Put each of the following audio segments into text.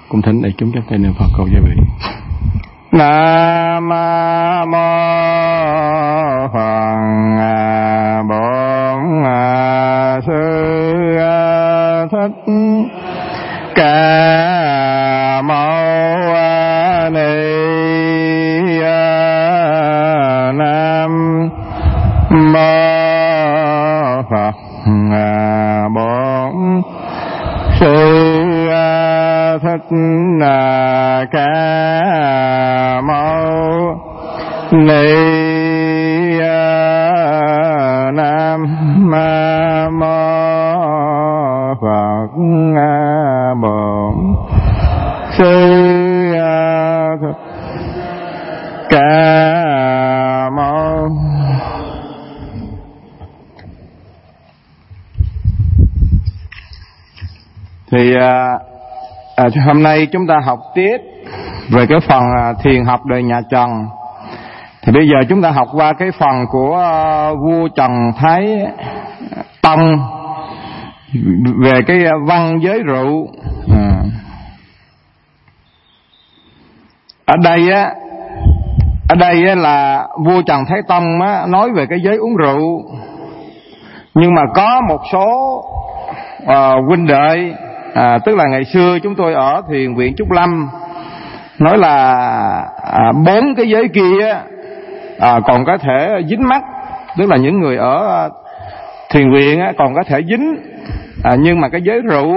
Cung thỉnh đại chúng chắp tay niệm Phật cầu gia vị. Nam mô Phật Bổn Sư Thích Ca Mâu Ni Nam mô Phật Bổn Sư Thích Ca Mâu Ni Nam mô Phật Bổn Sư Thích Ca Mâu. Thì hôm nay chúng ta học tiếp về cái phần thiền học đời nhà Trần. Thì bây giờ chúng ta học qua cái phần của vua Trần Thái Tông về cái văn giới rượu. Ở đây là vua Trần Thái Tông nói về cái giới uống rượu. Nhưng mà có một số huynh đệ, tức là ngày xưa chúng tôi ở thiền viện Trúc Lâm, nói là 4 cái giới kia còn có thể dính mắc, tức là những người ở thiền viện còn có thể dính, nhưng mà cái giới rượu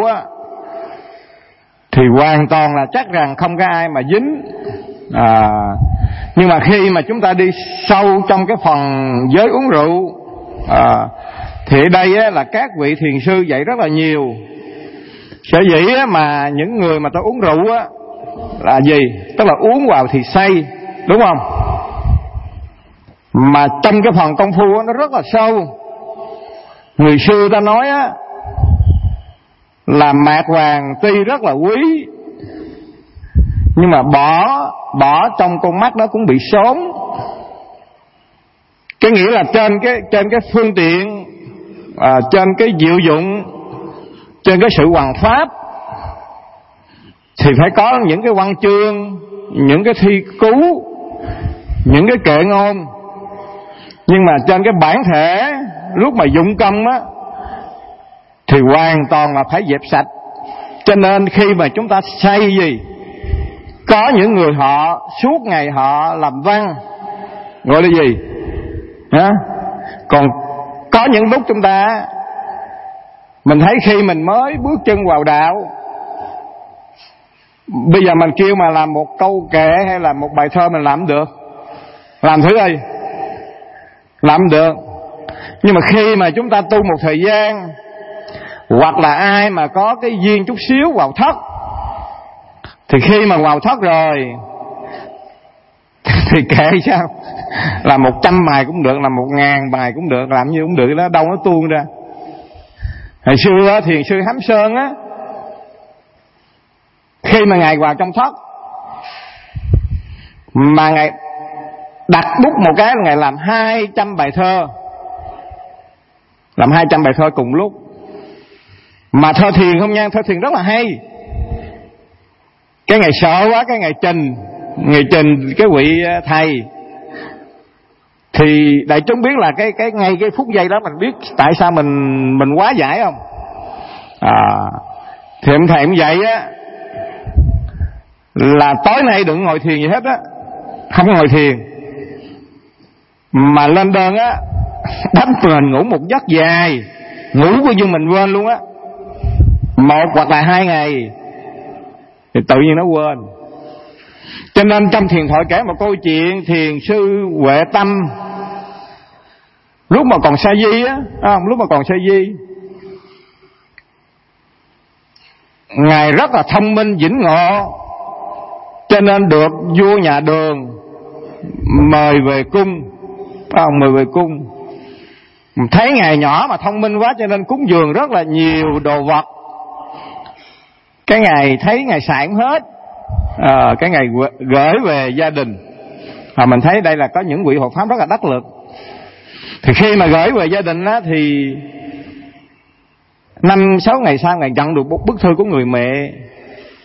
thì hoàn toàn là chắc rằng không có ai mà dính. Nhưng mà khi mà chúng ta đi sâu trong cái phần giới uống rượu, thì ở đây là các vị thiền sư dạy rất là nhiều. Sở dĩ mà những người mà ta uống rượu là gì? Tức là uống vào thì say, đúng không? Mà trong cái phần công phu nó rất là sâu. Người xưa ta nói là mạt vàng tuy rất là quý, nhưng mà bỏ trong con mắt nó cũng bị xốn. Cái nghĩa là trên cái phương tiện, trên cái diệu dụng, trên cái sự hoằng pháp thì phải có những cái văn chương, những cái thi cú, những cái kệ ngôn. Nhưng mà trên cái bản thể lúc mà dụng công thì hoàn toàn là phải dẹp sạch. Cho nên khi mà chúng ta say gì, có những người họ suốt ngày họ làm văn, gọi là gì? Còn có những lúc chúng ta, mình thấy khi mình mới bước chân vào đạo, bây giờ mình kêu mà làm một câu kệ hay là một bài thơ mình làm được. Làm thử đi. Làm được. Nhưng mà khi mà chúng ta tu một thời gian, hoặc là ai mà có cái duyên chút xíu vào thất, thì khi mà vào thất rồi thì kệ sao? Làm 100 bài cũng được, làm 1000 bài cũng được, làm như cũng được, đó đâu nó tuôn ra. Hồi xưa thiền sư Hám Sơn khi mà ngài vào trong thất mà ngài đặt bút một cái là ngài làm 200 bài thơ. Làm 200 bài thơ cùng lúc. Mà thơ thiền không nha, thơ thiền rất là hay. Cái ngày sợ quá, cái ngày trình cái vị thầy, thì đại chúng biết là cái ngay cái phút giây đó mình biết tại sao mình quá giải không? Thì ông thầy ông dạy là tối nay đừng ngồi thiền gì hết không ngồi thiền, mà lên đơn đánh mình ngủ một giấc dài, ngủ bao nhiêu mình quên luôn 1 hoặc là 2 ngày thì tự nhiên nó quên. Cho nên trong thiền thoại kể một câu chuyện thiền sư Huệ Tâm lúc mà còn sa di lúc mà còn sa di, ngài rất là thông minh vĩnh ngộ, cho nên được vua nhà Đường mời về cung. Mời về cung, thấy ngài nhỏ mà thông minh quá cho nên cúng dường rất là nhiều đồ vật. Cái ngày thấy ngài xài cũng hết, cái ngày gửi về gia đình. Mình thấy đây là có những vị hộ pháp rất là đắc lực. Thì khi mà gửi về gia đình thì 5-6 ngày sau ngài nhận được một bức thư của người mẹ.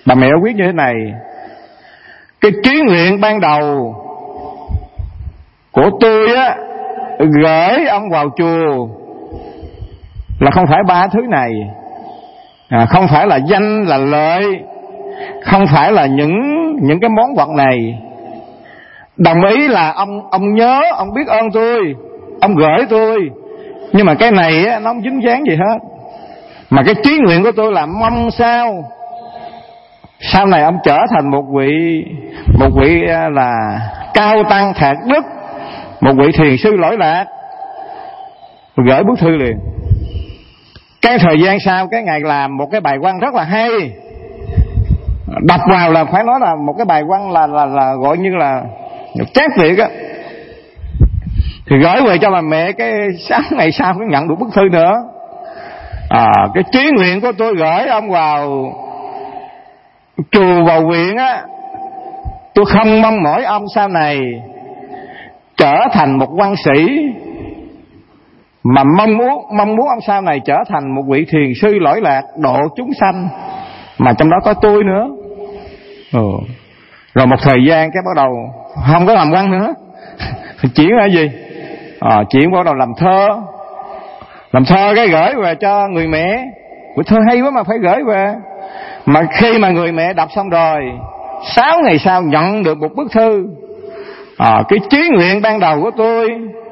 Bà mẹ quyết như thế này: cái trí nguyện ban đầu của tôi á, gửi ông vào chùa là không phải ba thứ này, không phải là danh là lợi, không phải là những cái món vật này. Đồng ý là ông nhớ, ông biết ơn tôi, ông gửi tôi, nhưng mà cái này á, nó không dính dáng gì hết. Mà cái trí nguyện của tôi là mong sao sau này ông trở thành một vị là cao tăng thạc đức, một vị thiền sư lỗi lạc. Gửi bức thư liền. Cái thời gian sau, cái ngày làm một cái bài văn rất là hay, đọc vào là phải nói là một cái bài văn là gọi như là chát liệt á. Thì gửi về cho bà mẹ, cái 6 ngày sau mới nhận được bức thư nữa. Cái trí nguyện của tôi gửi ông vào chùa, vào viện á, tôi không mong mỏi ông sau này trở thành một văn sĩ, mà mong muốn ông sau này trở thành một vị thiền sư lỗi lạc, độ chúng sanh, mà trong đó có tôi nữa. Rồi một thời gian cái bắt đầu không có làm văn nữa. Chuyển là gì? Chuyển bắt đầu làm thơ. Làm thơ cái gửi về cho người mẹ. Thơ hay quá mà phải gửi về. Mà khi mà người mẹ đọc xong rồi, 6 ngày sau nhận được một bức thư: cái trí nguyện ban đầu của tôi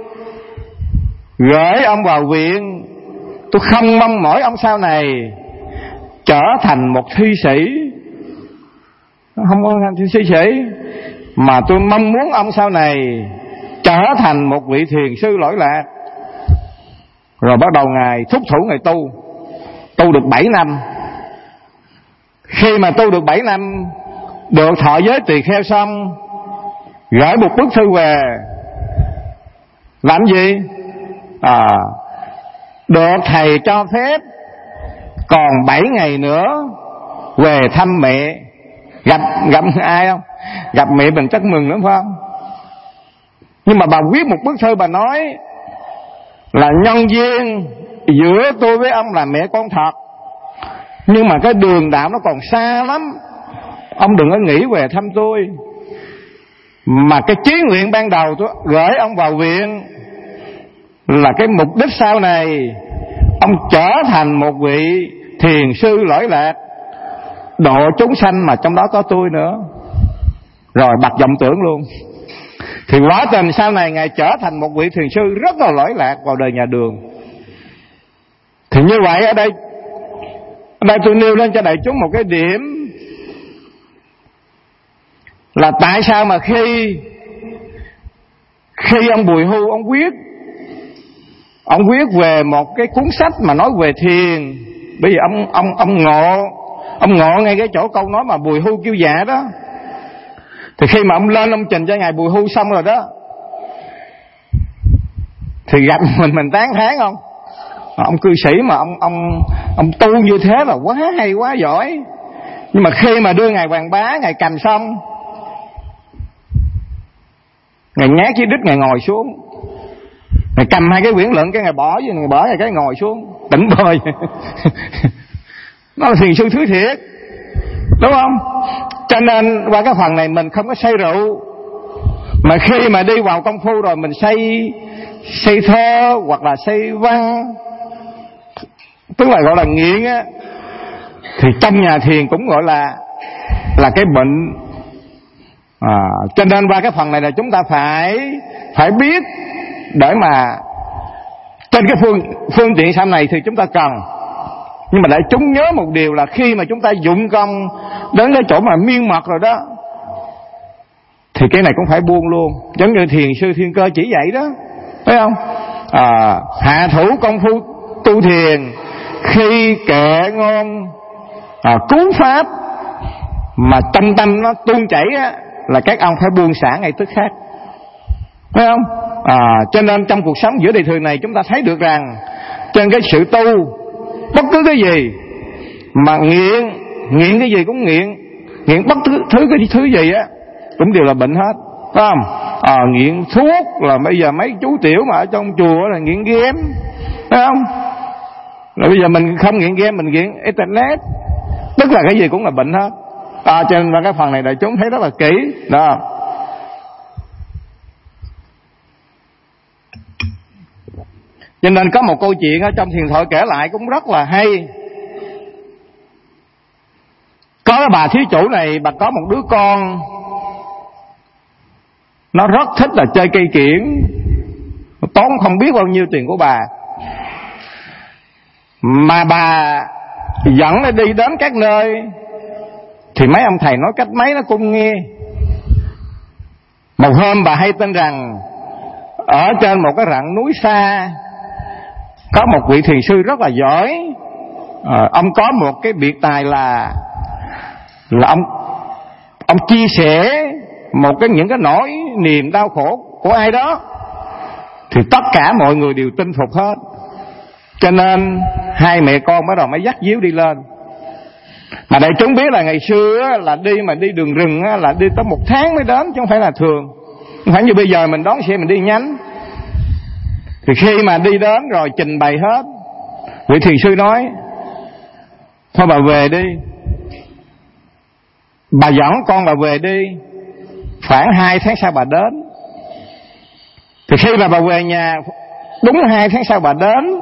gửi ông vào viện, tôi không mong mỏi ông sau này trở thành một thi sĩ, không có thành thi sĩ, mà tôi mong muốn ông sau này trở thành một vị thiền sư lỗi lạc. Rồi bắt đầu Ngài thúc thủ Ngài tu được 7 năm. Khi mà tu được 7 năm, được thọ giới tỳ kheo xong, gửi một bức thư về. Làm gì? Được thầy cho phép còn 7 ngày nữa về thăm mẹ. Gặp ai không? Gặp mẹ mình chắc mừng lắm phải không? Nhưng mà bà viết một bức thư, bà nói là nhân duyên giữa tôi với ông là mẹ con thật, nhưng mà cái đường đạo nó còn xa lắm, ông đừng có nghĩ về thăm tôi. Mà cái chí nguyện ban đầu tôi gửi ông vào viện là cái mục đích sau này ông trở thành một vị thiền sư lỗi lạc, độ chúng sanh, mà trong đó có tôi nữa. Rồi bật vọng tưởng luôn. Thì quá trình sau này Ngài trở thành một vị thiền sư rất là lỗi lạc vào đời nhà Đường. Thì như vậy ở đây tôi nêu lên cho đại chúng một cái điểm là tại sao mà khi ông Bùi Hưu ông viết về một cái cuốn sách mà nói về thiền, bởi vì ông ngộ ngay cái chỗ câu nói mà Bùi Hưu kêu dạ đó. Thì khi mà ông lên ông trình cho Ngài Bùi Hưu xong rồi đó, thì gặp mình tán thán không? Ông cư sĩ mà ông tu như thế là quá hay, quá giỏi. Nhưng mà khi mà đưa Ngài Hoàng Bá, Ngài cầm xong, Ngài nhát dưới đít, Ngài ngồi xuống, Ngài cầm 2 cái quyển luận, cái Ngài bỏ cái ngồi xuống tỉnh bơi. Nó là thiền sư thứ thiệt, đúng không? Cho nên qua cái phần này mình không có say rượu, mà khi mà đi vào công phu rồi mình say thơ hoặc là say văn, tức là gọi là nghiện á, thì trong nhà thiền cũng gọi là cái bệnh. Cho nên qua cái phần này là chúng ta phải biết để mà trên cái phương tiện sau này thì chúng ta cần. Nhưng mà để chúng nhớ một điều là khi mà chúng ta dụng công đến cái chỗ mà miên mật rồi đó, thì cái này cũng phải buông luôn. Giống như thiền sư Thiên Cơ chỉ vậy đó, thấy không? Hạ thủ công phu tu thiền, khi kệ ngôn cứu pháp mà tâm nó tuôn chảy á, là các ông phải buông xả ngay tức khắc, thấy không? Cho nên trong cuộc sống giữa đời thường này chúng ta thấy được rằng trên cái sự tu, bất cứ cái gì mà nghiện cái gì cũng nghiện bất cứ cái thứ gì á cũng đều là bệnh hết, phải không? Nghiện thuốc là bây giờ mấy chú tiểu mà ở trong chùa là nghiện game, phải không? Rồi bây giờ mình không nghiện game, mình nghiện internet, tức là cái gì cũng là bệnh hết. Cho nên cái phần này đại chúng thấy rất là kỹ đó. Cho nên có một câu chuyện ở trong Thiền Thoại kể lại cũng rất là hay. Có cái bà thí chủ này, bà có một đứa con, nó rất thích là chơi cây kiển, tốn không biết bao nhiêu tiền của bà. Mà bà dẫn nó đi đến các nơi thì mấy ông thầy nói cách mấy nó cũng nghe. Một hôm bà hay tin rằng ở trên một cái rặng núi xa có một vị thiền sư rất là giỏi. Ông có một cái biệt tài là ông chia sẻ những cái nỗi niềm đau khổ của ai đó thì tất cả mọi người đều tin phục hết. Cho nên hai mẹ con bắt đầu mới dắt díu đi lên. Mà đại chúng biết là ngày xưa là đi đường rừng là đi tới 1 tháng mới đến, chứ không phải là thường. Không phải như bây giờ mình đón xe mình đi nhánh. Thì khi mà đi đến rồi trình bày hết, vị thiền sư nói: thôi bà về đi, bà dẫn con bà về đi, khoảng 2 tháng sau bà đến. Thì khi mà bà về nhà đúng 2 tháng sau bà đến,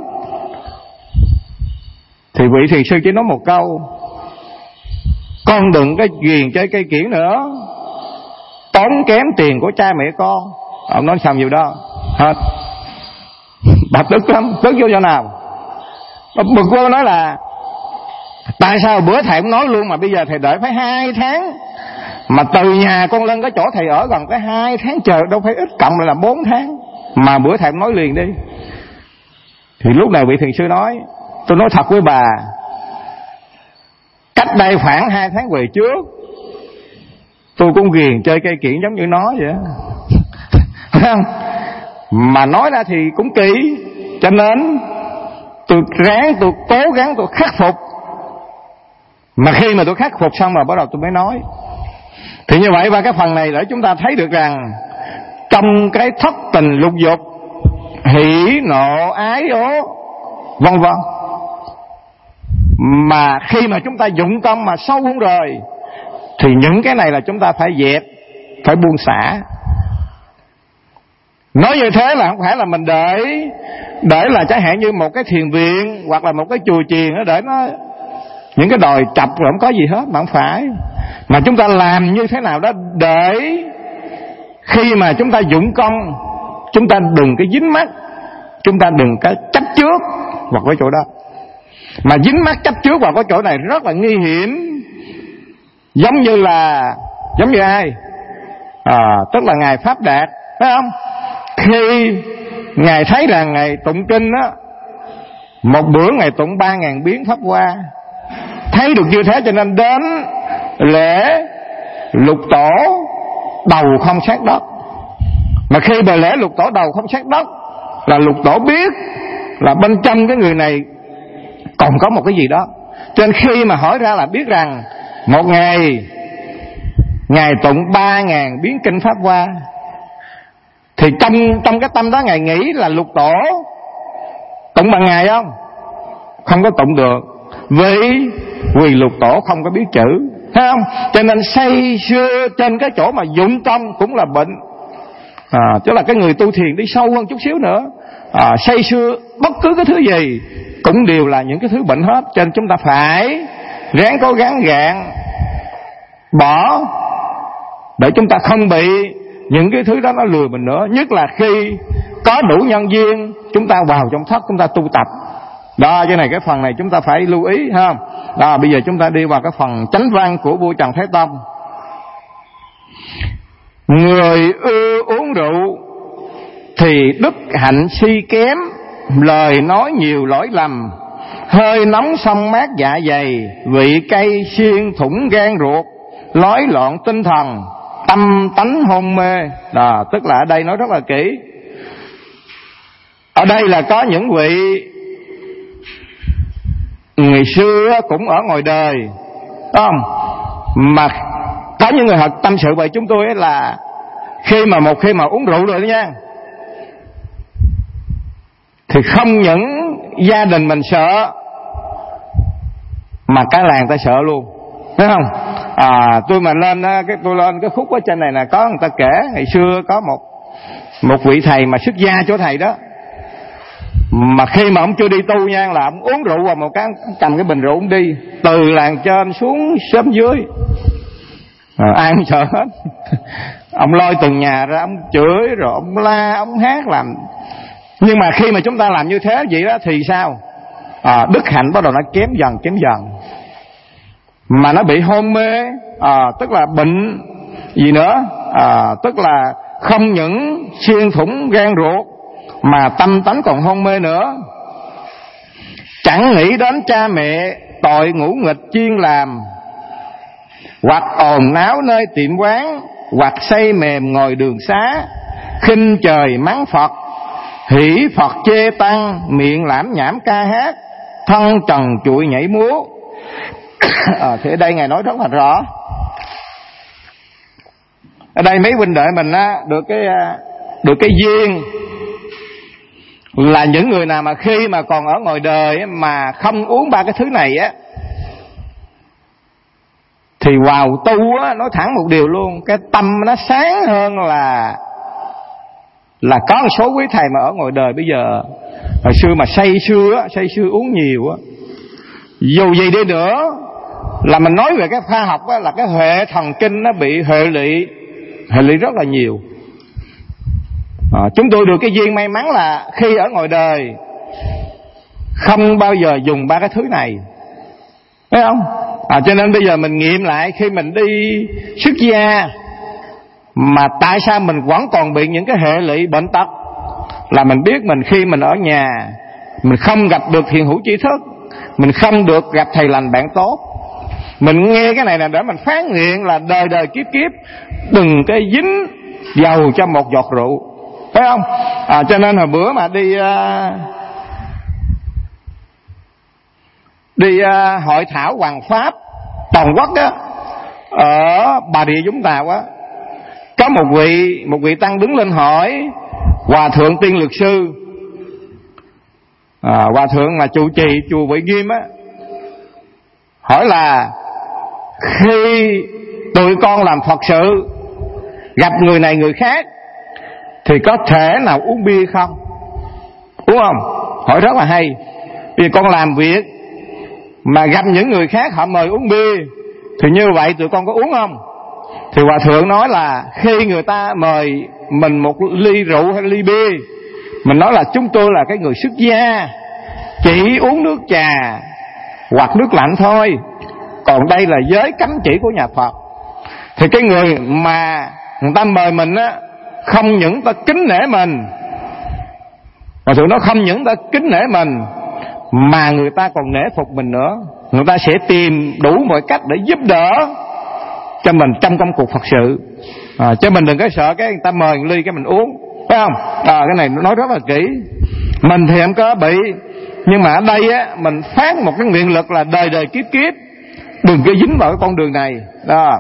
thì vị thiền sư chỉ nói một câu: con đừng có ghiền chơi cây kiển nữa, tốn kém tiền của cha mẹ con. Ông nói xong nhiều đó hết. Bà tức lắm, tức vô chỗ nào. Bà bực vô nói là tại sao bữa thầy cũng nói luôn mà bây giờ thầy đợi phải 2 tháng, mà từ nhà con lên cái chỗ thầy ở gần cái 2 tháng trời, đâu phải ít, cộng lại là 4 tháng, mà bữa thầy cũng nói liền đi. Thì lúc này vị thiền sư nói: tôi nói thật với bà, cách đây khoảng 2 tháng về trước tôi cũng ghiền chơi cây kiển giống như nó vậy. Phải không? Mà nói ra thì cũng kỳ, cho nên tôi cố gắng tôi khắc phục. Mà khi mà tôi khắc phục xong rồi bắt đầu tôi mới nói. Thì như vậy, và cái phần này để chúng ta thấy được rằng trong cái thất tình lục dục, hỉ nộ ái ố vân vân, mà khi mà chúng ta dụng tâm mà sâu hơn rồi thì những cái này là chúng ta phải dẹp, phải buông xả. Nói như thế là không phải là mình để là chẳng hạn như một cái thiền viện hoặc là một cái chùa chiền để nó những cái đòi trập rồi không có gì hết, mà không phải. Mà chúng ta làm như thế nào đó để khi mà chúng ta dụng công, chúng ta đừng cái dính mắc, chúng ta đừng cái chấp trước vào cái chỗ đó. Mà dính mắc chấp trước vào cái chỗ này rất là nguy hiểm. Giống như ai? Tức là Ngài Pháp Đạt, phải không? Khi Ngài thấy rằng Ngài tụng kinh á, một bữa Ngài tụng 3.000 biến Pháp Hoa, thấy được như thế cho nên đến lễ lục tổ đầu không sát đất. Mà khi bài lễ lục tổ đầu không sát đất là lục tổ biết là bên trong cái người này còn có một cái gì đó. Cho nên khi mà hỏi ra là biết rằng một ngày Ngài tụng 3.000 biến kinh Pháp Hoa, thì trong cái tâm đó Ngài nghĩ là lục tổ tụng bằng Ngài không? Không có tụng được, vì lục tổ không có biết chữ, thấy không? Cho nên say sưa trên cái chỗ mà dụng tâm cũng là bệnh. Chứ là cái người tu thiền đi sâu hơn chút xíu nữa, say sưa bất cứ cái thứ gì cũng đều là những cái thứ bệnh hết. Cho nên chúng ta phải ráng cố gắng gạn bỏ để chúng ta không bị những cái thứ đó nó lừa mình nữa. Nhất là khi có đủ nhân duyên chúng ta vào trong thất chúng ta tu tập đó. Cái này cái phần này chúng ta phải lưu ý ha. Đó, bây giờ chúng ta đi vào cái phần chánh văn của vua Trần Thái Tông. Người ưa uống rượu thì đức hạnh si kém, lời nói nhiều lỗi lầm, hơi nóng xông mát dạ dày, vị cay xuyên thủng gan ruột, lối loạn tinh thần, tâm tánh hôn mê. Đó, tức là ở đây nói rất là kỹ. Ở đây là có những vị ngày xưa cũng ở ngoài đời, đúng không? Mà có những người họ tâm sự với chúng tôi ấy là một khi mà uống rượu rồi đó nha, thì không những gia đình mình sợ mà cả làng ta sợ luôn, thấy không? Tôi mà lên tôi lên cái khúc ở trên này là có người ta kể ngày xưa có một vị thầy mà xuất gia chỗ thầy đó, mà khi mà ông chưa đi tu nha, là ông uống rượu và một cái cầm cái bình rượu ông đi từ làng trên xuống xóm dưới, ai cũng sợ hết. Ông lôi từng nhà ra, ông chửi rồi ông la, ông hát làm. Nhưng mà khi mà chúng ta làm như thế vậy đó thì sao? Đức hạnh bắt đầu nó kém dần, mà nó bị hôn mê, tức là bệnh gì nữa, tức là không những xuyên thủng gan ruột mà tâm tánh còn hôn mê nữa. Chẳng nghĩ đến cha mẹ tội ngũ nghịch chuyên làm, hoặc ồn náo nơi tiệm quán, hoặc say mềm ngồi đường xá, khinh trời mắng Phật, hỷ Phật chê tăng, miệng lảm nhảm ca hát, thân trần trụi nhảy múa. Thì ở đây Ngài nói rất là rõ. Ở đây mấy huynh đệ mình được cái duyên là những người nào mà khi mà còn ở ngoài đời mà không uống ba cái thứ này á, thì vào tu á, nói thẳng một điều luôn, cái tâm nó sáng hơn là có một số quý thầy mà ở ngoài đời bây giờ. Hồi xưa mà say sưa uống nhiều á, dù gì đi nữa là mình nói về cái khoa học á, là cái hệ thần kinh nó bị hệ lụy rất là nhiều. Chúng tôi được cái duyên may mắn là khi ở ngoài đời không bao giờ dùng ba cái thứ này, thấy không? Cho nên bây giờ mình nghiệm lại, khi mình đi xuất gia mà tại sao mình vẫn còn bị những cái hệ lụy bệnh tật, là mình biết mình khi mình ở nhà mình không gặp được thiền hữu tri thức, mình không được gặp thầy lành bạn tốt. Mình nghe cái này là để mình phát nguyện là đời đời kiếp kiếp đừng cái dính dầu cho một giọt rượu, phải không? Cho nên hồi bữa mà đi hội thảo Hoàng Pháp toàn quốc á, ở Bà Rịa Vũng Tàu á, có một vị tăng đứng lên hỏi Hòa thượng Tiên Lược Sư, hòa thượng là trụ trì chùa Vị Nghiêm á, hỏi là khi tụi con làm Phật sự gặp người này người khác thì có thể nào uống bia không? Uống không? Hỏi rất là hay. Vì con làm việc mà gặp những người khác họ mời uống bia thì như vậy tụi con có uống không? Thì hòa thượng nói là khi người ta mời mình một ly rượu hay ly bia, mình nói là chúng tôi là cái người xuất gia, chỉ uống nước trà hoặc nước lạnh thôi, còn đây là giới cấm chỉ của nhà Phật. Thì cái người mà người ta mời mình á, không những ta kính nể mình, mà tụi nó không những ta kính nể mình mà người ta còn nể phục mình nữa. Người ta sẽ tìm đủ mọi cách để giúp đỡ cho mình trong công cuộc Phật sự. Chứ mình đừng có sợ cái người ta mời một ly cái mình uống, phải không? Cái này nói rất là kỹ. Mình thì không có bị, nhưng mà ở đây á, mình phát một cái nguyện lực là đời đời kiếp kiếp đừng có dính vào cái con đường này đó.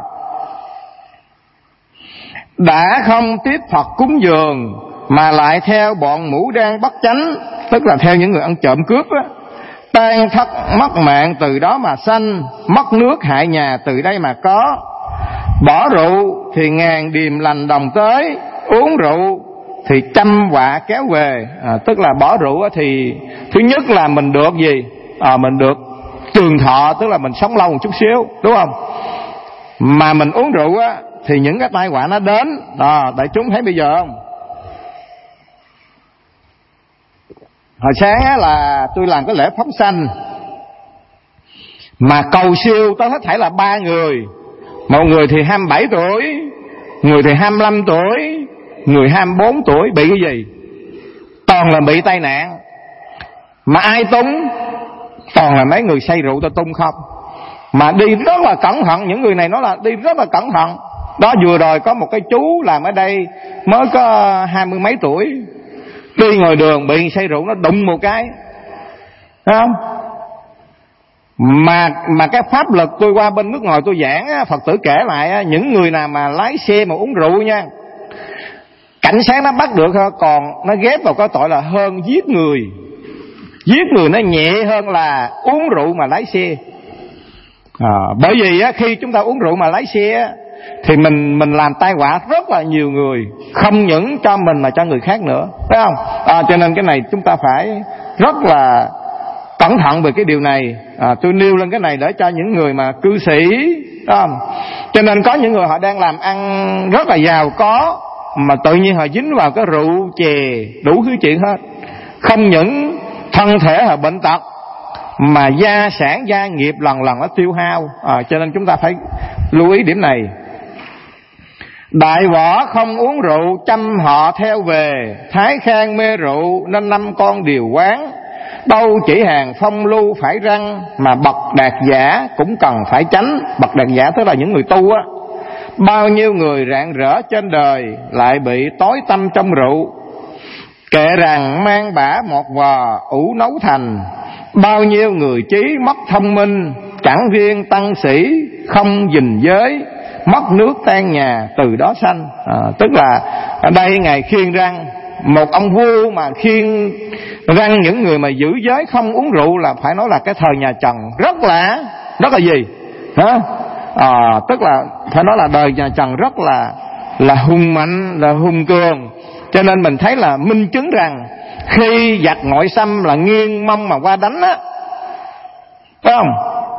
Đã không tiếp Phật cúng dường mà lại theo bọn mũ đen bất chánh, tức là theo những người ăn trộm cướp á, tan thất mất mạng từ đó mà sanh, mất nước hại nhà từ đây mà có. Bỏ rượu thì ngàn điềm lành đồng tới, uống rượu thì trăm họa kéo về. Tức là bỏ rượu á thì thứ nhất là mình được gì? Mình được trường thọ, tức là mình sống lâu một chút xíu, đúng không? Mà mình uống rượu á thì những cái tai họa nó đến. Đại chúng thấy bây giờ không? Hồi sáng á là tôi làm cái lễ phóng sanh mà cầu siêu tới hết thảy là 3 người. Một người thì 27 tuổi, người thì 25 tuổi, người 24 tuổi. Bị cái gì? Toàn là bị tai nạn. Mà ai túng? Toàn là mấy người say rượu ta tung không. Mà đi rất là cẩn thận. Những người này nói là đi rất là cẩn thận. Đó, vừa rồi có một cái chú làm ở đây mới có 20 mấy tuổi, đi ngoài đường bị say rượu nó đụng một cái, thấy không? Mà cái pháp lực, tôi qua bên nước ngoài tôi giảng á, Phật tử kể lại á, những người nào mà lái xe mà uống rượu nha, cảnh sát nó bắt được thôi, còn nó ghép vào cái tội là hơn giết người. Giết người nó nhẹ hơn là uống rượu mà lái xe. Bởi vì khi chúng ta uống rượu mà lái xe thì mình làm tai họa rất là nhiều người, không những cho mình mà cho người khác nữa, phải không? Cho nên cái này chúng ta phải rất là cẩn thận về cái điều này. Tôi nêu lên cái này để cho những người mà cư sĩ, phải không? Cho nên có những người họ đang làm ăn rất là giàu có mà tự nhiên họ dính vào cái rượu chè đủ thứ chuyện hết. Không những thân thể họ bệnh tật mà gia sản gia nghiệp lần lần nó tiêu hao. Cho nên chúng ta phải lưu ý điểm này. Đại võ không uống rượu, chăm họ theo về, thái khang mê rượu nên 5 con điều quán. Đâu chỉ hàng phong lưu phải răng, mà bậc đạt giả cũng cần phải tránh. Bậc đạt giả tức là những người tu á. Bao nhiêu người rạng rỡ trên đời lại bị tối tâm trong rượu. Kệ rằng mang bả một vò ủ nấu thành. Bao nhiêu người trí mất thông minh, chẳng riêng tăng sĩ không gìn giới, mất nước tan nhà từ đó sanh. Tức là ở đây Ngài khuyên răng một ông vua mà khuyên răng những người mà giữ giới không uống rượu là phải nói là cái thời nhà Trần rất là gì hả? Tức là phải nói là đời nhà Trần rất là hùng mạnh, là hùng cường. Cho nên mình thấy là minh chứng rằng khi giặc ngoại xâm là nghiêng mông mà qua đánh á, phải không?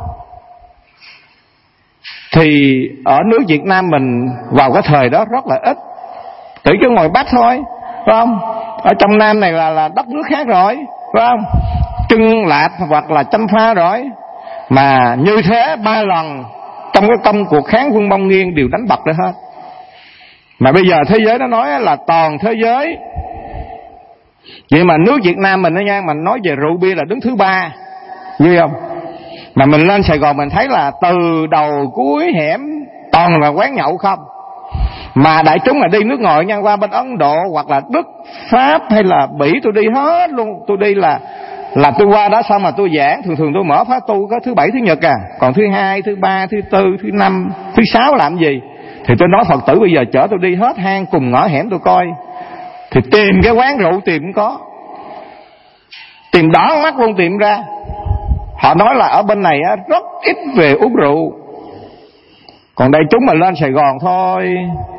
Thì ở nước Việt Nam mình vào cái thời đó rất là ít, chỉ có ngoài Bắc thôi, phải không? Ở trong Nam này là đất nước khác rồi, phải không? Trưng Lạp hoặc là Chăm Pha rồi. Mà như thế 3 lần trong cái công cuộc kháng quân Mông Nghiêng đều đánh bật được hết. Mà bây giờ thế giới nó nói là toàn thế giới. Vậy mà nước Việt Nam mình đó nha, mình nói về rượu bia là đứng thứ 3, như không? Mà mình lên Sài Gòn mình thấy là từ đầu cuối hẻm toàn là quán nhậu không. Mà đại chúng mà đi nước ngoài nha, qua bên Ấn Độ hoặc là Đức, Pháp hay là Bỉ tôi đi hết luôn. Tôi đi là tôi qua đó xong mà tôi giảng. Thường tôi mở khóa tu có thứ 7 thứ Nhật còn thứ 2, thứ 3, thứ 4, thứ 5, thứ 6 làm gì? Thì tôi nói Phật tử bây giờ chở tôi đi hết hang cùng ngõ hẻm tôi coi. Thì tìm cái quán rượu tìm cũng có, tìm đỏ mắt luôn tìm ra. Họ nói là ở bên này rất ít về uống rượu, còn đây chúng mà lên Sài Gòn thôi.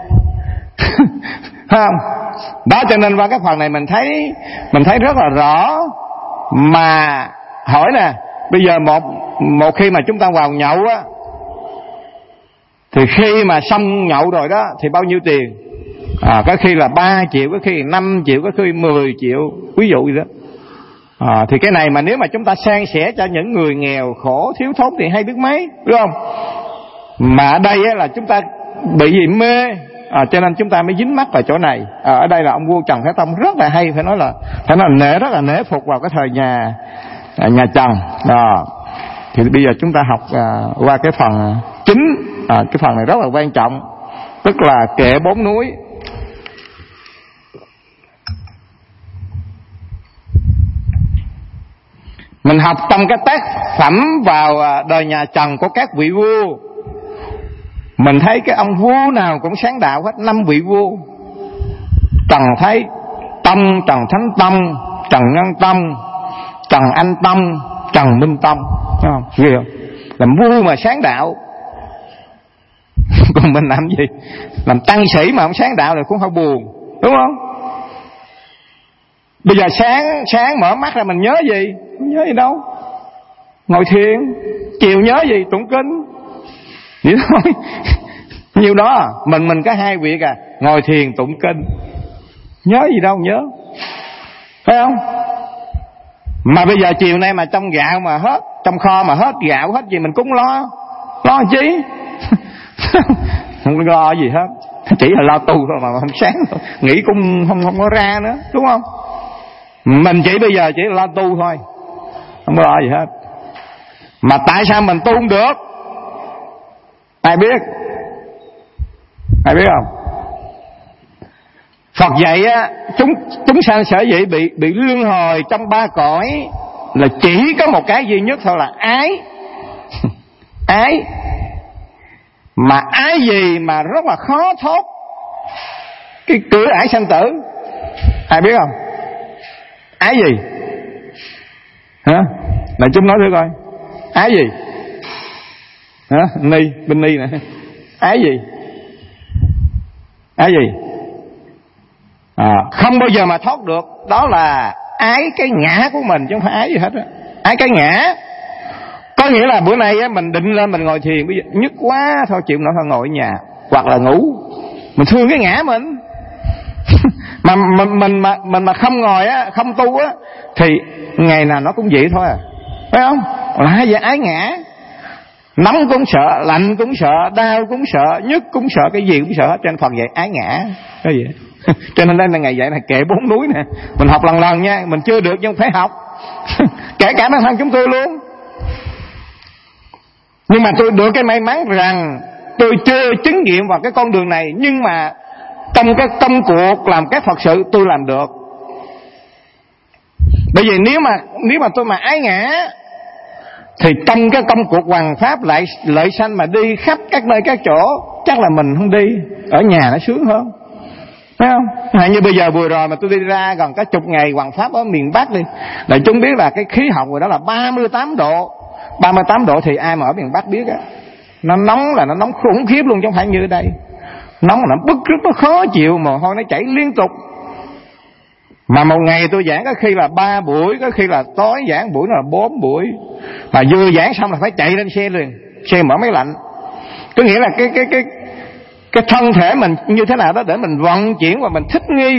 Không? Đó, cho nên qua cái phần này mình thấy rất là rõ. Mà hỏi nè, bây giờ một khi mà chúng ta vào nhậu á, thì khi mà xong nhậu rồi đó thì bao nhiêu tiền? Có khi là 3 triệu, có khi là 5 triệu, có khi 10 triệu, ví dụ vậy đó. Thì cái này mà nếu mà chúng ta san sẻ cho những người nghèo khổ thiếu thốn thì hay biết mấy, đúng không? Mà ở đây là chúng ta bị gì mê, cho nên chúng ta mới dính mắc vào chỗ này. Ở đây là ông vua Trần Thái Tông rất là hay, phải nói là rất là nể phục vào cái thời nhà Trần. Thì bây giờ chúng ta học qua cái phần chính. Cái phần này rất là quan trọng, tức là kệ 4 núi. Mình học trong cái tác phẩm vào đời nhà Trần của các vị vua, mình thấy cái ông vua nào cũng sáng đạo hết. 5 vị vua: Trần Thái Tông, Trần Thánh Tông, Trần Nhân Tông, Trần Anh Tông, Trần Minh Tông. Thấy không? Ghê không? Làm vua mà sáng đạo. Còn mình làm gì? Làm tăng sĩ mà không sáng đạo thì cũng hơi buồn, đúng không? Bây giờ sáng mở mắt ra mình nhớ gì? Không nhớ gì đâu. Ngồi thiền. Chiều nhớ gì? Tụng kinh. Vậy thôi. Nhiều đó. Mình có 2 việc ngồi thiền tụng kinh. Nhớ gì đâu nhớ. Phải không? Mà bây giờ chiều nay mà trong gạo mà hết, trong kho mà hết gạo hết gì mình cũng lo chi? Không lo gì hết. Chỉ là lo tu thôi mà không sáng thôi. Nghĩ cũng không có ra nữa, đúng không? Mình chỉ bây giờ chỉ là lo tu thôi, không có lo gì hết. Mà tại sao mình tu không được? Ai biết không? Phật dạy chúng sanh sở dĩ bị luân hồi trong 3 cõi là chỉ có một cái duy nhất thôi là ái. Ái. Mà ái gì mà rất là khó thoát cái cửa ải sanh tử? Ai biết không? Ái gì? Hả? Này chúng nói thử coi. Ái gì? Hả? Ni, bên ni nè. Ái gì? Ái gì? Không bao giờ mà thoát được. Đó là ái cái ngã của mình, chứ không phải ái gì hết á. Ái cái ngã. Có nghĩa là bữa nay á, mình định lên mình ngồi thiền, bây giờ nhức quá thôi chịu nổi thôi ngồi ở nhà hoặc là ngủ. Mình thương cái ngã mình. mình mà không ngồi á, không tu á, thì ngày nào nó cũng vậy thôi à, phải không? Là vậy, ái ngã. Nóng cũng sợ, lạnh cũng sợ, đau cũng sợ, nhức cũng sợ, cái gì cũng sợ hết. Trên Phật vậy, ái ngã. Cái gì? Cho nên đây là ngày dạy là kệ 4 núi nè. Mình học lần lần nha, mình chưa được nhưng phải học. Kể cả bản thân chúng tôi luôn. Nhưng mà tôi được cái may mắn rằng tôi chưa chứng nghiệm vào cái con đường này, nhưng mà trong cái công cuộc làm cái Phật sự tôi làm được. Bởi vì nếu mà tôi mà ái ngã thì trong cái công cuộc hoằng pháp lại lợi sanh mà đi khắp các nơi các chỗ, chắc là mình không đi, ở nhà nó sướng hơn, phải không? Hay như bây giờ vừa rồi mà tôi đi ra gần cả chục ngày hoằng pháp ở miền Bắc đi, để chúng biết là cái khí hậu rồi đó là 38 độ. 38 độ thì ai mà ở miền Bắc biết á, nó nóng là nó nóng khủng khiếp luôn, chứ không phải như ở đây. Nóng là nó bức rứt, nó khó chịu, mồ hôi nó chảy liên tục. Mà một ngày tôi giảng có khi là 3 buổi, có khi là tối giảng buổi là 4 buổi. Mà vừa giảng xong là phải chạy lên xe liền, xe mở máy lạnh. Có nghĩa là cái thân thể mình như thế nào đó để mình vận chuyển và mình thích nghi.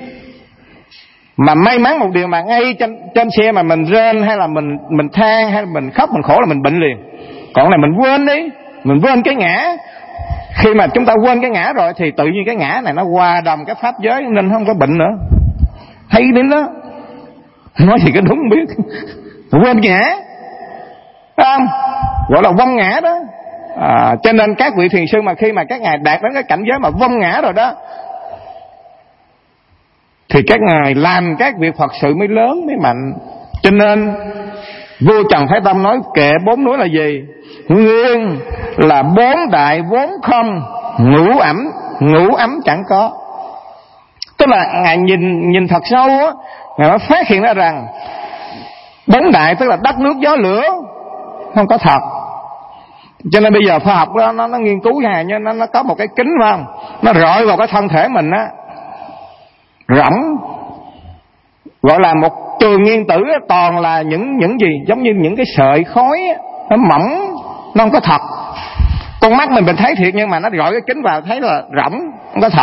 Mà may mắn một điều mà ngay trên xe mà mình rên hay là mình than hay là mình khóc mình khổ là mình bệnh liền. Còn này mình quên đi, mình quên cái ngã. Khi mà chúng ta quên cái ngã rồi thì tự nhiên cái ngã này nó hòa đồng cái pháp giới nên không có bệnh nữa. Hay đến đó. Nói gì cái đúng biết. Quên ngã, phải không? Gọi là vong ngã đó. Cho nên các vị thiền sư mà khi mà các ngài đạt đến cái cảnh giới mà vong ngã rồi đó, thì các ngài làm các việc Phật sự mới lớn, mới mạnh. Cho nên vua Trần Thái Tông nói kệ 4 núi là gì? Nguyên là 4 đại vốn không, ngũ ấm chẳng có. Tức là ngài nhìn thật sâu á, ngài mới phát hiện ra rằng 4 đại tức là đất nước gió lửa không có thật. Cho nên bây giờ khoa học đó, nó nghiên cứu nha, nó có một cái kính phải không? Nó rọi vào cái thân thể mình á, rỗng, gọi là một trường nguyên tử á, toàn là những gì giống như những cái sợi khói á, nó mỏng, nó không có thật. Con mắt mình thấy thiệt nhưng mà nó rọi cái kính vào thấy là rỗng, không có thật.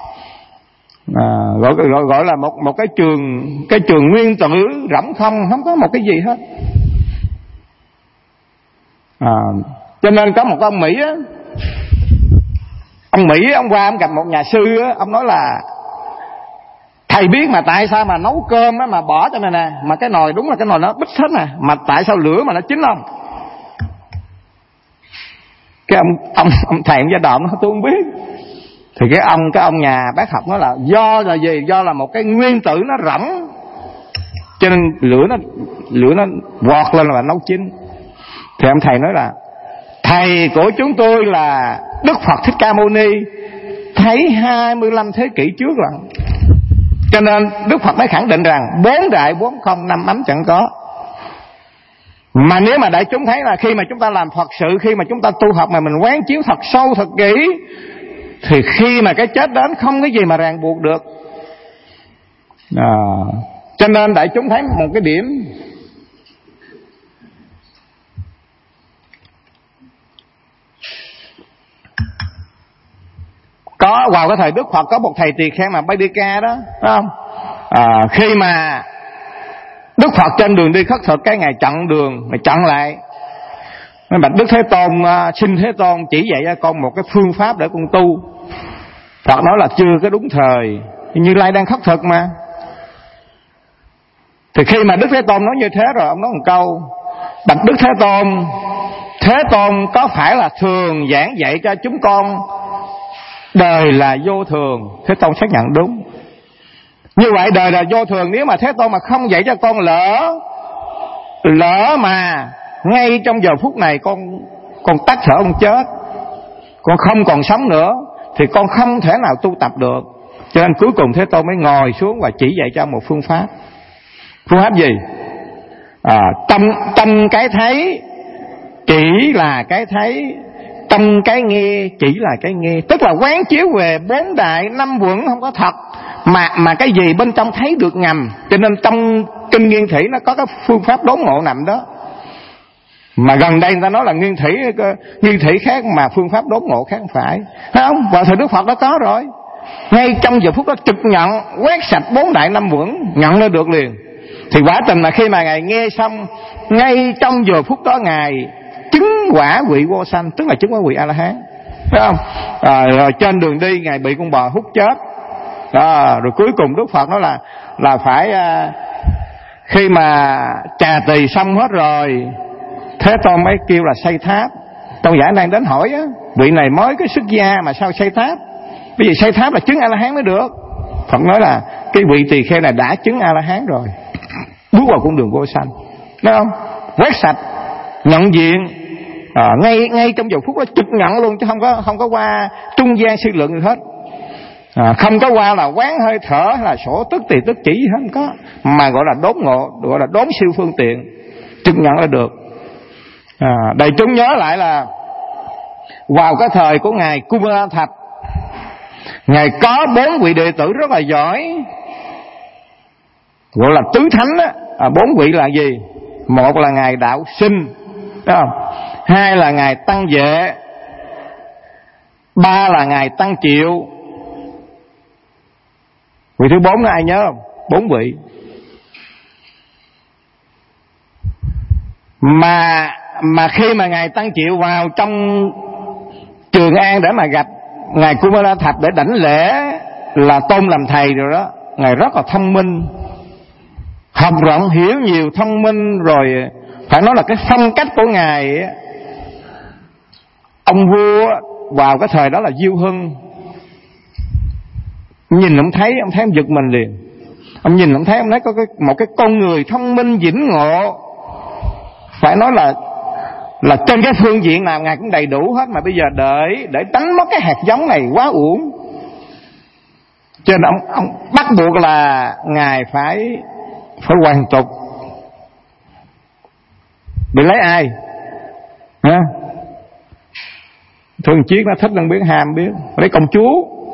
Gọi là một cái trường nguyên tử rỗng không có một cái gì hết. Cho nên có một ông Mỹ á, ông qua ông gặp một nhà sư á, ông nói là thầy biết mà tại sao mà nấu cơm á mà bỏ cho này nè, mà cái nồi đúng là cái nồi nó bít hết nè, mà tại sao lửa mà nó chín không? Cái ông thầy ông gia đòn nó tôi không biết. Thì cái ông nhà bác học nói là do là gì? Do là một cái nguyên tử nó rỗng, cho nên lửa nó vọt lên là nấu chín. Thì ông thầy nói là thầy của chúng tôi là Đức Phật Thích Ca Mâu Ni thấy 25 thế kỷ trước rồi. Cho nên Đức Phật mới khẳng định rằng 4 đại 4 không, 5 ấm chẳng có. Mà nếu mà đại chúng thấy là khi mà chúng ta làm Phật sự, khi mà chúng ta tu học mà mình quán chiếu thật sâu thật kỹ, thì khi mà cái chết đến không cái gì mà ràng buộc được. Cho nên đại chúng thấy một cái điểm, có vào cái thời Đức Phật có một thầy tỳ kheo mà Baidika đó, phải không? Khi mà Đức Phật trên đường đi khất thực, cái ngày chặn đường, mà chặn lại, bạch Đức Thế Tôn, xin Thế Tôn chỉ dạy cho con một cái phương pháp để con tu. Phật nói là chưa có đúng thời, Như Lai đang khất thực mà. Thì khi mà Đức Thế Tôn nói như thế rồi, ông nói một câu: bạch Đức Thế Tôn, Thế Tôn có phải là thường giảng dạy cho chúng con đời là vô thường? Thế Tôn xác nhận đúng. Như vậy đời là vô thường, nếu mà Thế Tôn mà không dạy cho con, lỡ mà ngay trong giờ phút này con tắt thở, con chết, con không còn sống nữa, thì con không thể nào tu tập được. Cho nên cuối cùng Thế Tôn mới ngồi xuống và chỉ dạy cho một phương pháp. Phương pháp gì? Trong cái thấy, chỉ là cái thấy, trong cái nghe chỉ là cái nghe. Tức là quán chiếu về 4 đại 5 uẩn không có thật, mà cái gì bên trong thấy được ngầm. Cho nên trong kinh Nguyên Thủy nó có cái phương pháp đốn ngộ nằm đó. Mà gần đây người ta nói là nguyên thủy khác mà phương pháp đốn ngộ khác, không phải. Thấy không? Và thời Đức Phật đã có rồi. Ngay trong giờ phút đó trực nhận, quét sạch 4 đại 5 uẩn, nhận lên được liền. Thì quả tình là khi mà Ngài nghe xong, ngay trong giờ phút đó Ngài chứng quả vị vô sanh, tức là chứng quả vị A-la-hán. Thấy không? Rồi trên đường đi Ngài bị con bò hút chết. Rồi cuối cùng Đức Phật nói là phải khi mà trà tỳ xong hết rồi, Thế Tôn mới kêu là xây tháp. Tôn giả đang đến hỏi á, vị này mới cái xuất gia mà sao xây tháp? Bởi vì xây tháp là chứng A-la-hán mới được. Phật nói là cái vị tỳ kheo này đã chứng A-la-hán rồi, bước vào con đường vô sanh. Thấy không? Quét sạch, nhận diện, ngay trong giờ phút đó trực nhận luôn, chứ không có qua trung gian suy luận gì hết. Không có qua là quán hơi thở hay là sổ tức tỳ tức chỉ gì hết, không có. Mà gọi là đốn ngộ, gọi là đốn siêu phương tiện, trực nhận là được. Đại chúng nhớ lại là vào cái thời của Ngài Kumara Thạch, Ngài có 4 vị đệ tử rất là giỏi, gọi là tứ thánh á. 4 vị là gì? Một là Ngài Đạo Sinh, đúng không? 2 là Ngài Tăng Vệ, 3 là Ngài Tăng Triệu. Vị thứ 4 là ai nhớ không? 4 vị. Mà khi mà Ngài Tăng Triệu vào trong Trường An để mà gặp Ngài Kumara Thạch để đảnh lễ là tôn làm thầy rồi đó, Ngài rất là thông minh, học rộng hiểu nhiều, thông minh. Rồi phải nói là cái phong cách của Ngài, ông vua vào cái thời đó là Diêu Hưng, nhìn ông thấy ông giật mình liền. Ông nhìn ông thấy có một cái con người thông minh vĩnh ngộ, phải nói là trên cái phương diện nào Ngài cũng đầy đủ hết. Mà bây giờ để đánh mất cái hạt giống này quá uổng, cho nên ông bắt buộc là Ngài phải hoàn tục. Bị lấy ai? Hả? Thường Chiết nó thích, không biết ham biết, lấy công chúa.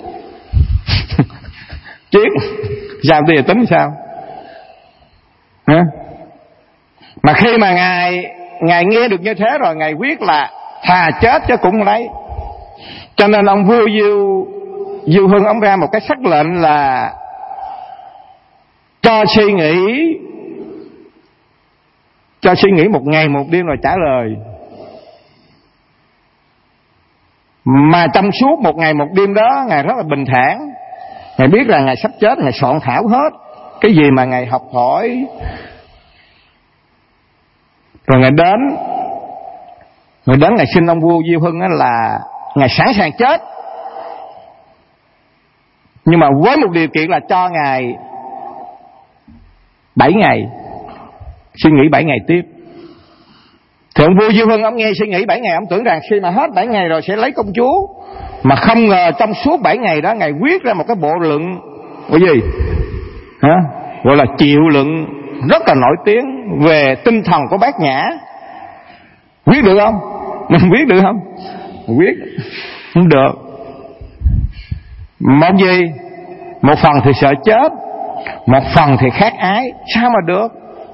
Chiết sao bây giờ tính sao? Hả? Mà khi mà Ngài nghe được như thế rồi, Ngài quyết là thà chết chứ cũng lấy. Cho nên ông vua Diêu Hưng ông ra một cái sắc lệnh là cho suy nghĩ 1 ngày 1 đêm rồi trả lời. Mà trong suốt 1 ngày 1 đêm đó, Ngài rất là bình thản. Ngài biết rằng Ngài sắp chết, Ngài soạn thảo hết cái gì mà Ngài học hỏi. Rồi Ngài đến Ngài xin ông vua Diêu Hưng là Ngài sẵn sàng chết, nhưng mà với một điều kiện là cho Ngài 7 ngày suy nghĩ 7 ngày tiếp. Thì ông vua Diêu Hưng ông nghe suy nghĩ 7 ngày, ông tưởng rằng khi mà hết 7 ngày rồi sẽ lấy công chúa. Mà không ngờ trong suốt 7 ngày đó, Ngài viết ra một cái bộ luận gọi gì? Gọi là Triệu Luận, rất là nổi tiếng về tinh thần của Bát Nhã. Viết được không? Mình viết được không? Viết không được. Một gì? Một phần thì sợ chết, một phần thì khát ái, sao mà được?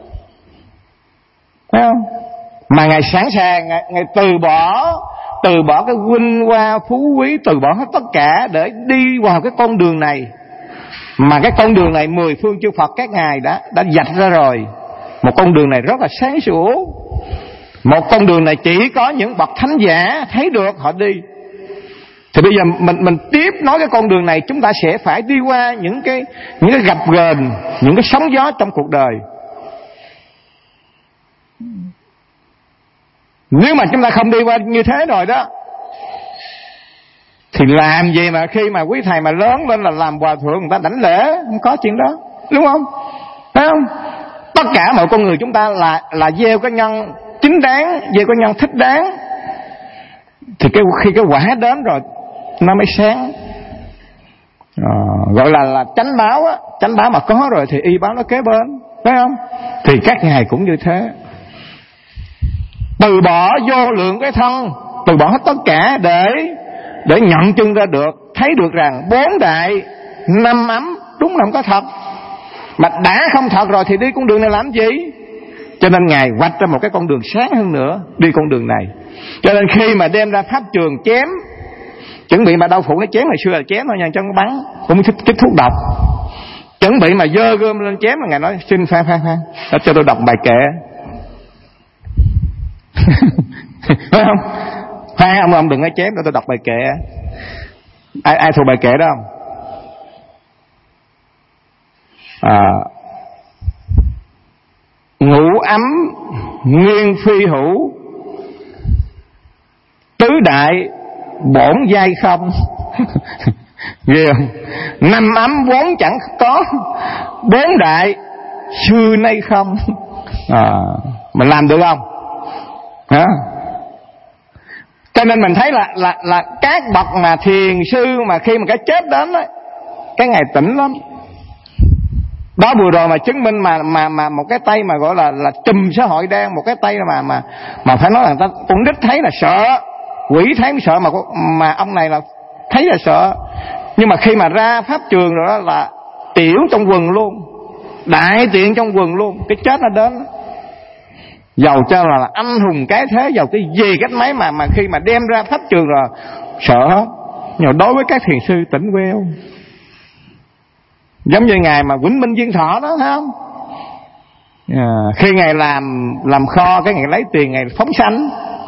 Thấy không? Mà Ngài sẵn sàng, Ngài từ bỏ cái vinh hoa phú quý, từ bỏ hết tất cả để đi vào cái con đường này. Mà cái con đường này 10 phương chư Phật các ngài đã vạch ra rồi. Một con đường này rất là sáng sủa, một con đường này chỉ có những bậc thánh giả thấy được, họ đi. Thì bây giờ mình tiếp nói cái con đường này, chúng ta sẽ phải đi qua những cái gập ghềnh, những cái sóng gió trong cuộc đời. Nếu mà chúng ta không đi qua như thế rồi đó, thì làm gì mà khi mà quý thầy mà lớn lên là làm hòa thượng người ta đảnh lễ, không có chuyện đó, đúng không? Thấy không? Tất cả mọi con người chúng ta là gieo cái nhân chính đáng, gieo cái nhân thích đáng, thì khi cái quả đến rồi nó mới sáng. Gọi là chánh báo á. Chánh báo mà có rồi thì y báo nó kế bên, phải không? Thì các ngài cũng như thế. từ bỏ vô lượng cái thân, từ bỏ hết tất cả để nhận chân ra được, thấy được rằng 4 đại 5 ấm đúng là không có thật. Mà đã không thật rồi thì đi con đường này làm gì? Cho nên Ngài vạch ra một cái con đường sáng hơn nữa, đi con đường này. Cho nên khi mà đem ra pháp trường chém, chuẩn bị mà đau phụ nó chém, hồi xưa là chém thôi nha, cho nó bắn, cũng thích thuốc độc. Chuẩn bị mà dơ gươm lên chém, mà Ngài nói xin khoan, cho tôi đọc bài kệ. Phải không? Khoan, ông đừng có chém, để tôi đọc bài kệ. Ai thuộc bài kệ đó không? Ngũ ấm nguyên phi hữu, tứ đại bổn giai không. Ghê không? 5 ấm vốn chẳng có, 4 đại xưa nay không. Mình làm được không? Hả? Cho nên mình thấy là các bậc mà thiền sư mà khi mà cái chết đến đó, cái ngày tỉnh lắm. Đó vừa rồi mà chứng minh mà một cái tay mà gọi là trùm xã hội đen, một cái tay mà phải nói là con nít thấy là sợ, quỷ thấy sợ, mà ông này là thấy là sợ. Nhưng mà khi mà ra pháp trường rồi đó là tiểu trong quần luôn, đại tiện trong quần luôn, cái chết nó đến. Dầu cho là anh hùng cái thế, dầu cái gì cách mấy mà khi mà đem ra pháp trường rồi sợ hết. Nhưng mà đối với các thiền sư tỉnh queo, giống như Ngài mà Vĩnh Minh Viên Thọ đó, thấy không? Khi Ngài làm kho, cái Ngài lấy tiền Ngài phóng sanh,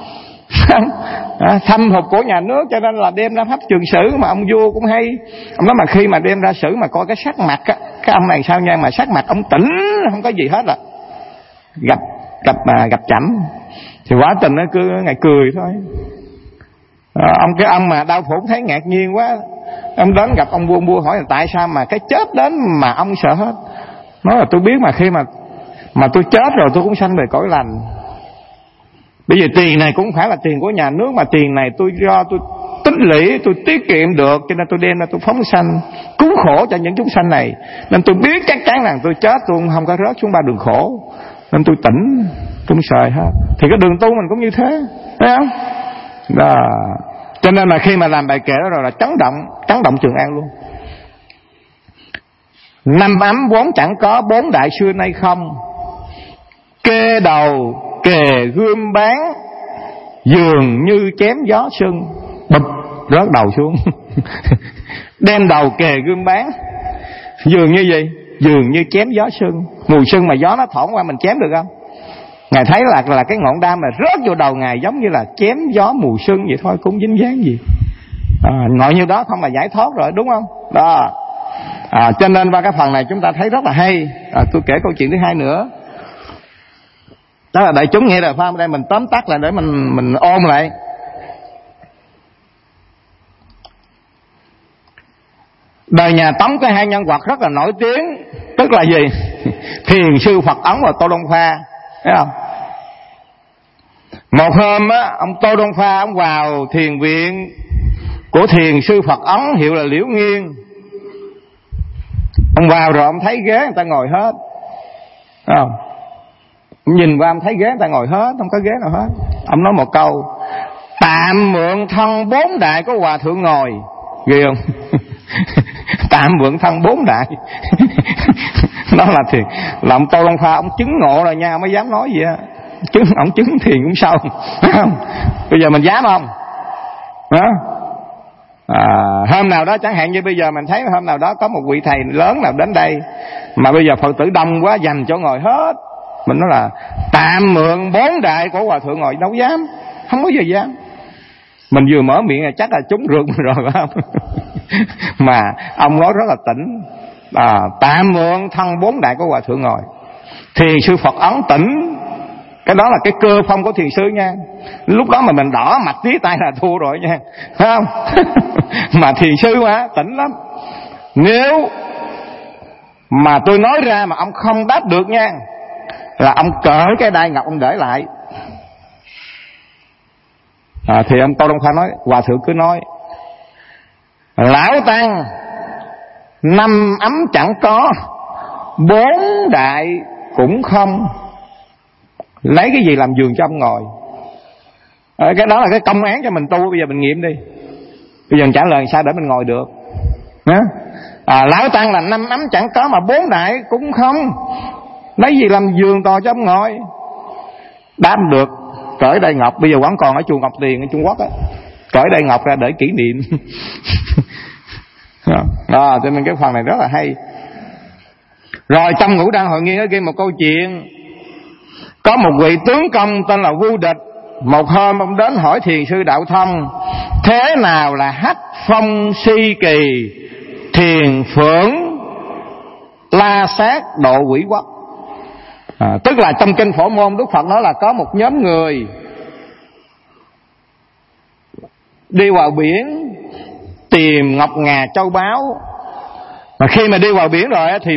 thâm hụt của nhà nước, cho nên là đem ra pháp trường xử. Mà ông vua cũng hay, ông nói mà khi mà đem ra xử mà coi cái sắc mặt á, cái ông này sao nha, mà sắc mặt ông tỉnh không có gì hết à, gặp chậm thì quả tình nó cứ Ngài cười thôi. Ông mà đau phủ thấy ngạc nhiên quá, ông đến gặp ông vua hỏi là tại sao mà cái chết đến mà ông sợ hết. Nói là tôi biết mà khi mà tôi chết rồi tôi cũng sanh về cõi lành. Bây giờ tiền này cũng phải là tiền của nhà nước, mà tiền này tôi do tôi tích lũy, tôi tiết kiệm được, cho nên tôi đem ra tôi phóng sanh cứu khổ cho những chúng sanh này. Nên tôi biết chắc chắn rằng tôi chết tôi không có rớt xuống 3 đường khổ, nên tôi tỉnh, tôi không sợ hết. Thì cái đường tu mình cũng như thế, thấy không? Đó. Cho nên là khi mà làm bài kệ đó rồi là chấn động Trường An luôn. 5 ấm vốn chẳng có, 4 đại xưa nay không. Kê đầu kề gươm bán, dường như chém gió sưng. Bụp rớt đầu xuống. Đem đầu kề gươm bán, dường như gì? Dường như chém gió sưng. Mùi sưng mà gió nó thổi qua mình chém được không? Ngài thấy là cái ngọn đam là rớt vô đầu Ngài giống như là chém gió mùi sưng vậy thôi, cũng dính dáng gì. Nội như đó không là giải thoát rồi, đúng không? Đó. Cho nên qua cái phần này chúng ta thấy rất là hay. Tôi kể câu chuyện thứ hai nữa. Đó là đại chúng nghe rồi phải không? Đây mình tóm tắt lại để mình ôn lại. Đời nhà Tống có 2 nhân vật rất là nổi tiếng, tức là gì? Thiền sư Phật Ấn và Tô Đông Pha, thấy không? Một hôm á, ông Tô Đông Pha ông vào thiền viện của thiền sư Phật Ấn hiệu là Liễu Nghiên. Ông vào rồi ông thấy ghế người ta ngồi hết, thấy không? Ông nhìn qua ông thấy ghế người ta ngồi hết, không có ghế nào hết. Ông nói một câu: tạm mượn thân 4 đại của hòa thượng ngồi. Ghê không? Tạm mượn thân 4 đại. Đó là thiền, là ông Tô Đông Pha ông chứng ngộ rồi nha, mới dám nói gì á. Ông chứng thiền cũng sâu, phải không? Bây giờ mình dám không? Hả? Hôm nào đó chẳng hạn như bây giờ mình thấy hôm nào đó có một vị thầy lớn nào đến đây mà bây giờ Phật tử đông quá dành chỗ ngồi hết, mình nói là tạm mượn 4 đại của hòa thượng ngồi, đâu dám, không có gì dám. Mình vừa mở miệng là chắc là trúng rượt rồi, phải không? Mà ông nói rất là tỉnh. Tạm mượn thân 4 đại của hòa thượng ngồi. Thiền sư Phật Ấn tỉnh. Cái đó là cái cơ phong của thiền sư nha. Lúc đó mà mình đỏ mặt tía tay là thua rồi nha, phải không? Mà thiền sư mà tỉnh lắm. Nếu mà tôi nói ra mà ông không đáp được nha, là ông cởi cái đai ngọc ông để lại. Thì ông Tô Đông Pha nói, hòa thượng cứ nói: lão tăng 5 ấm chẳng có, 4 đại cũng không, lấy cái gì làm giường cho ông ngồi? Cái đó là cái công án cho mình tu. Bây giờ mình nghiệm đi, bây giờ mình trả lời sao để mình ngồi được. Lão Tăng là 5 ấm chẳng có, mà 4 đại cũng không, lấy gì làm giường to cho ông ngồi. Đáp được, cởi Đại Ngọc. Bây giờ vẫn còn ở chùa Ngọc Tiền ở Trung Quốc á, cởi Đại Ngọc ra để kỷ niệm. Cho nên cái phần này rất là hay. Rồi trong Ngũ Đăng Hội Nghi nó ghi một câu chuyện. Có một vị tướng công tên là Vu Địch. Một hôm ông đến hỏi thiền sư Đạo Thông, thế nào là hách phong si kỳ, thiền phượng la sát độ quỷ quốc? Tức là trong kinh Phổ Môn, Đức Phật nói là có một nhóm người đi vào biển tìm ngọc ngà châu báu, mà khi mà đi vào biển rồi thì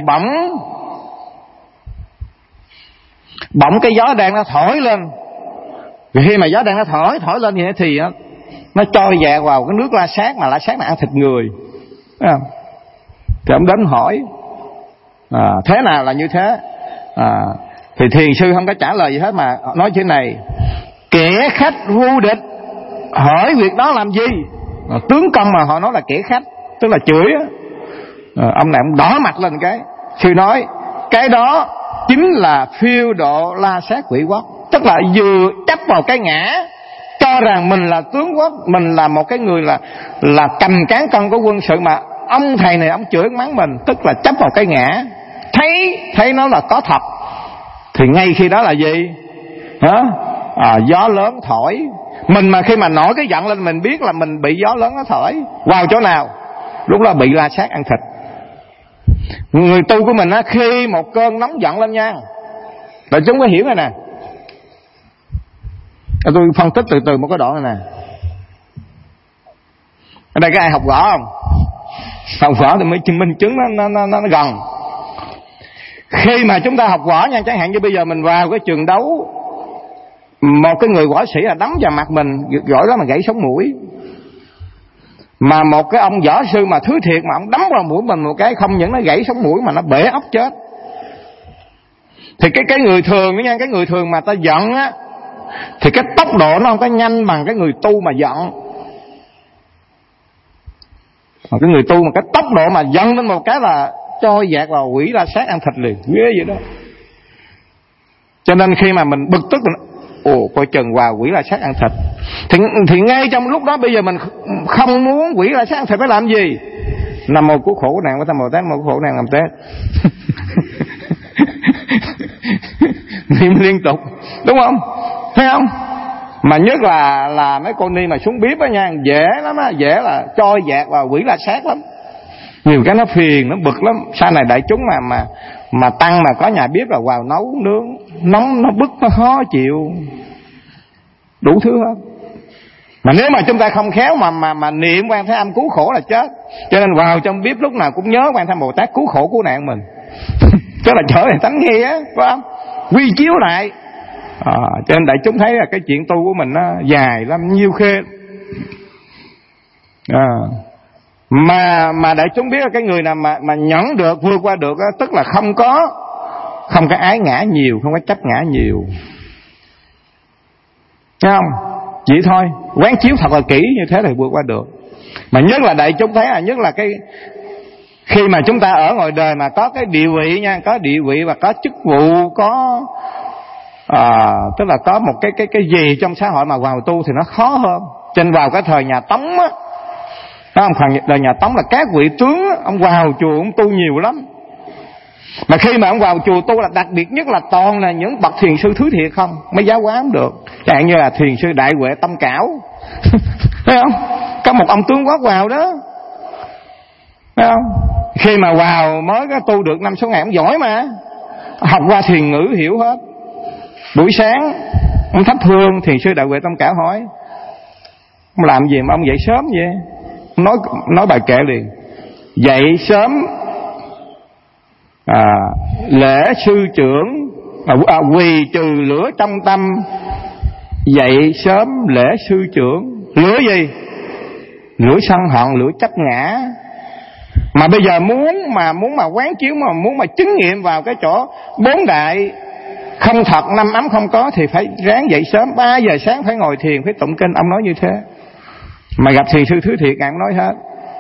bỗng cái gió đang nó thổi lên. Vì khi mà gió đang nó thổi lên vậy thì nó trôi dạt vào cái nước la sát, mà la sát là ăn thịt người. Thì ông đến hỏi thế nào là như thế. Thì thiền sư không có trả lời gì hết, mà nói thế này: kẻ khách Vu Địch hỏi việc đó làm gì? Tướng công mà họ nói là kẻ khách, tức là chửi á. Ông này ông đỏ mặt lên cái. Sư nói cái đó chính là phiêu độ la sát quỷ quốc. Tức là vừa chấp vào cái ngã, cho rằng mình là tướng quốc, mình là một cái người là cầm cán cân của quân sự, mà ông thầy này ông chửi mắng mình, tức là chấp vào cái ngã, thấy nó là có thật. Thì ngay khi đó là gì? Gió lớn thổi. Mình mà khi mà nổi cái giận lên, mình biết là mình bị gió lớn nó thổi. Vào chỗ nào? Lúc đó bị la sát ăn thịt. Người tu của mình khi một cơn nóng giận lên nha, rồi chúng có hiểu rồi nè. Tôi phân tích từ từ một cái đoạn này nè. Ở đây có ai học võ không? Học võ thì mới minh chứng nó gần. Khi mà chúng ta học võ nha, chẳng hạn như bây giờ mình vào cái trường đấu, một cái người võ sĩ là đấm vào mặt mình, giỏi lắm mà gãy sống mũi. Mà một cái ông võ sư mà thứ thiệt mà ông đấm vào mũi mình một cái, không những nó gãy sống mũi mà nó bể óc chết. Thì cái người thường đó nha, cái người thường mà ta giận á, thì cái tốc độ nó không có nhanh bằng cái người tu mà giận. Cái người tu mà cái tốc độ mà giận lên một cái là trôi dạt vào quỷ la sát ăn thịt liền, ghê vậy đó. Cho nên khi mà mình bực tức, mình coi chừng vào quỷ la sát ăn thịt. Thì ngay trong lúc đó bây giờ mình không muốn quỷ la sát ăn thịt phải làm gì? Nam mô cứu khổ nạn của Tam Bồ Tát, nam mô cứu khổ nạn làm Tết. Niệm liên tục, đúng không? Thấy không? Mà nhất là mấy cô ni mà xuống bếp á nha, dễ lắm á, dễ là trôi dạt vào quỷ la sát lắm. Nhiều cái nó phiền, nó bực lắm. Sau này đại chúng mà tăng mà có nhà bếp là vào nấu nướng, nóng nó bức, nó khó chịu, đủ thứ hết. Mà nếu mà chúng ta không khéo mà niệm Quan Thế Âm cứu khổ là chết. Cho nên vào trong bếp lúc nào cũng nhớ Quan Thế Âm Bồ Tát cứu khổ cứu nạn mình. Tức là trở thành tánh nghi á, phải không? Quy chiếu lại. Cho nên đại chúng thấy là cái chuyện tu của mình nó dài lắm, nhiêu khê. Mà đại chúng biết là cái người nào mà nhẫn được, vượt qua được, tức là không có ái ngã nhiều, không có chấp ngã nhiều. Thấy không? Vậy thôi, quán chiếu thật là kỹ như thế thì vượt qua được. Mà nhất là đại chúng thấy là nhất là cái khi mà chúng ta ở ngoài đời mà có cái địa vị nha, có địa vị và có chức vụ, có tức là có một cái gì trong xã hội mà vào tu thì nó khó hơn. Trên vào cái thời nhà Tống á, đó, thời nhà Tống là các vị tướng á, ông vào chùa ông tu nhiều lắm. Mà khi mà ông vào chùa tu là đặc biệt nhất là toàn là những bậc thiền sư thứ thiệt không, mới giáo hóa không được. Chẳng hạn như là thiền sư Đại Huệ Tâm Cảo. Thấy không? Có một ông tướng quốc vào đó. Thấy không? Khi mà vào mới có tu được 5-6 ngày, ông giỏi mà, học qua thiền ngữ hiểu hết. Buổi sáng ông thắp hương, thiền sư Đại Huệ Tâm Cảo hỏi: ông làm gì mà ông dậy sớm vậy? Nói bài kệ liền: dậy sớm lễ sư trưởng, quỳ trừ lửa trong tâm. Dậy sớm lễ sư trưởng. Lửa gì? Lửa sân hận, lửa chấp ngã. Mà bây giờ muốn mà quán chiếu, mà muốn mà chứng nghiệm vào cái chỗ 4 đại không thật, năm ấm không có thì phải ráng dậy sớm, 3 giờ sáng phải ngồi thiền, phải tụng kinh. Ông nói như thế. Mà gặp thiền sư thứ thiệt ngài nói hết.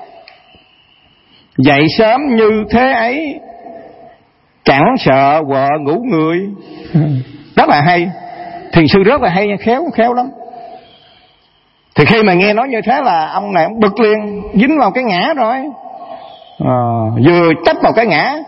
Dậy sớm như thế ấy, chẳng sợ vợ ngủ người. Rất là hay. Thiền sư rất là hay, khéo lắm. Thì khi mà nghe nói như thế là ông này ông bực liền, dính vào cái ngã rồi. Vừa chấp vào cái ngã,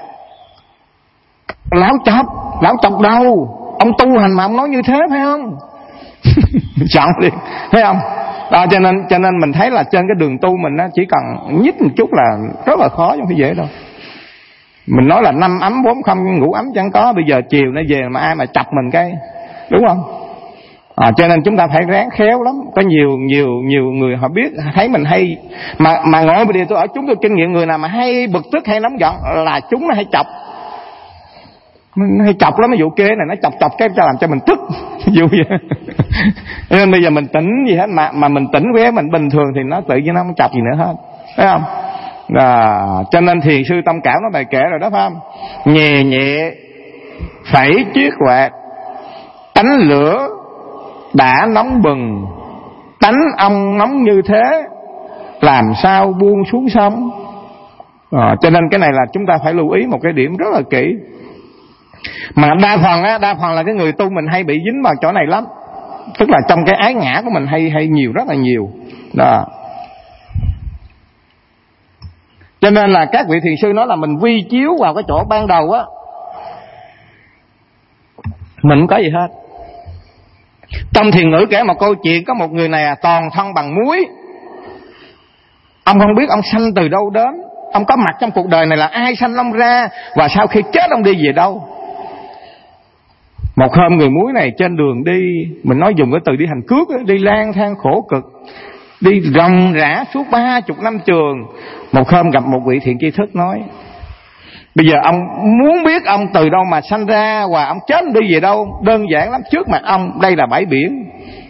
lão chọc đâu, ông tu hành mà ông nói như thế phải không? Chọn liền, thấy không? Đó, cho nên mình thấy là trên cái đường tu mình á, chỉ cần nhích một chút là rất là khó, chứ không phải dễ đâu. Mình nói là 5 ấm 4 không, ngủ ấm chẳng có, bây giờ chiều nó về mà ai mà chọc mình cái, đúng không? Cho nên chúng ta phải ráng khéo lắm. Có nhiều người họ biết, thấy mình hay mà ngồi bây giờ tôi ở chúng tôi kinh nghiệm, người nào mà hay bực tức hay nóng giận là chúng nó hay chọc. Nó hay chọc lắm, cái vụ kế này nó chọc cái làm cho mình tức. Vụ vậy. Nên bây giờ mình tỉnh gì hết, mà mình tỉnh với mình bình thường thì nó tự nhiên nó không chọc gì nữa hết, thấy không? Cho nên thiền sư Tâm Cảm nó bài kể rồi đó, phải không? Nhẹ nhẹ phẩy chiếc quạt, tánh lửa đã nóng bừng, tánh ông nóng như thế, làm sao buông xuống sông. Cho nên cái này là chúng ta phải lưu ý một cái điểm rất là kỹ. Mà đa phần là cái người tu mình hay bị dính vào chỗ này lắm. Tức là trong cái ái ngã của mình hay nhiều, rất là nhiều đó. Cho nên là các vị thiền sư nói là mình quy chiếu vào cái chỗ ban đầu á, mình không có gì hết. Trong thiền ngữ kể một câu chuyện, có một người này toàn thân bằng muối. Ông không biết ông sanh từ đâu đến, ông có mặt trong cuộc đời này là ai sanh ông ra, và sau khi chết ông đi về đâu. Một hôm người muối này trên đường đi, mình nói dùng cái từ đi hành cước, đi lang thang khổ cực, đi ròng rã suốt 30 năm trường. Một hôm gặp một vị thiện tri thức nói: bây giờ ông muốn biết ông từ đâu mà sanh ra và ông chết đi về đâu, đơn giản lắm, trước mặt ông đây là bãi biển.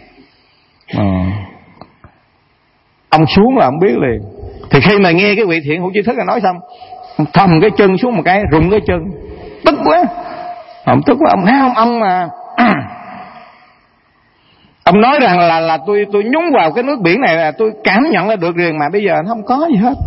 Ông xuống là ông biết liền. Thì khi mà nghe cái vị thiện hữu tri thức nói xong, ông thầm cái chân xuống một cái, rụng cái chân, tức quá. Ông tức quá, ông thấy không, ông mà ông nói rằng là tôi nhúng vào cái nước biển này là tôi cảm nhận ra được liền, mà bây giờ nó không có gì hết.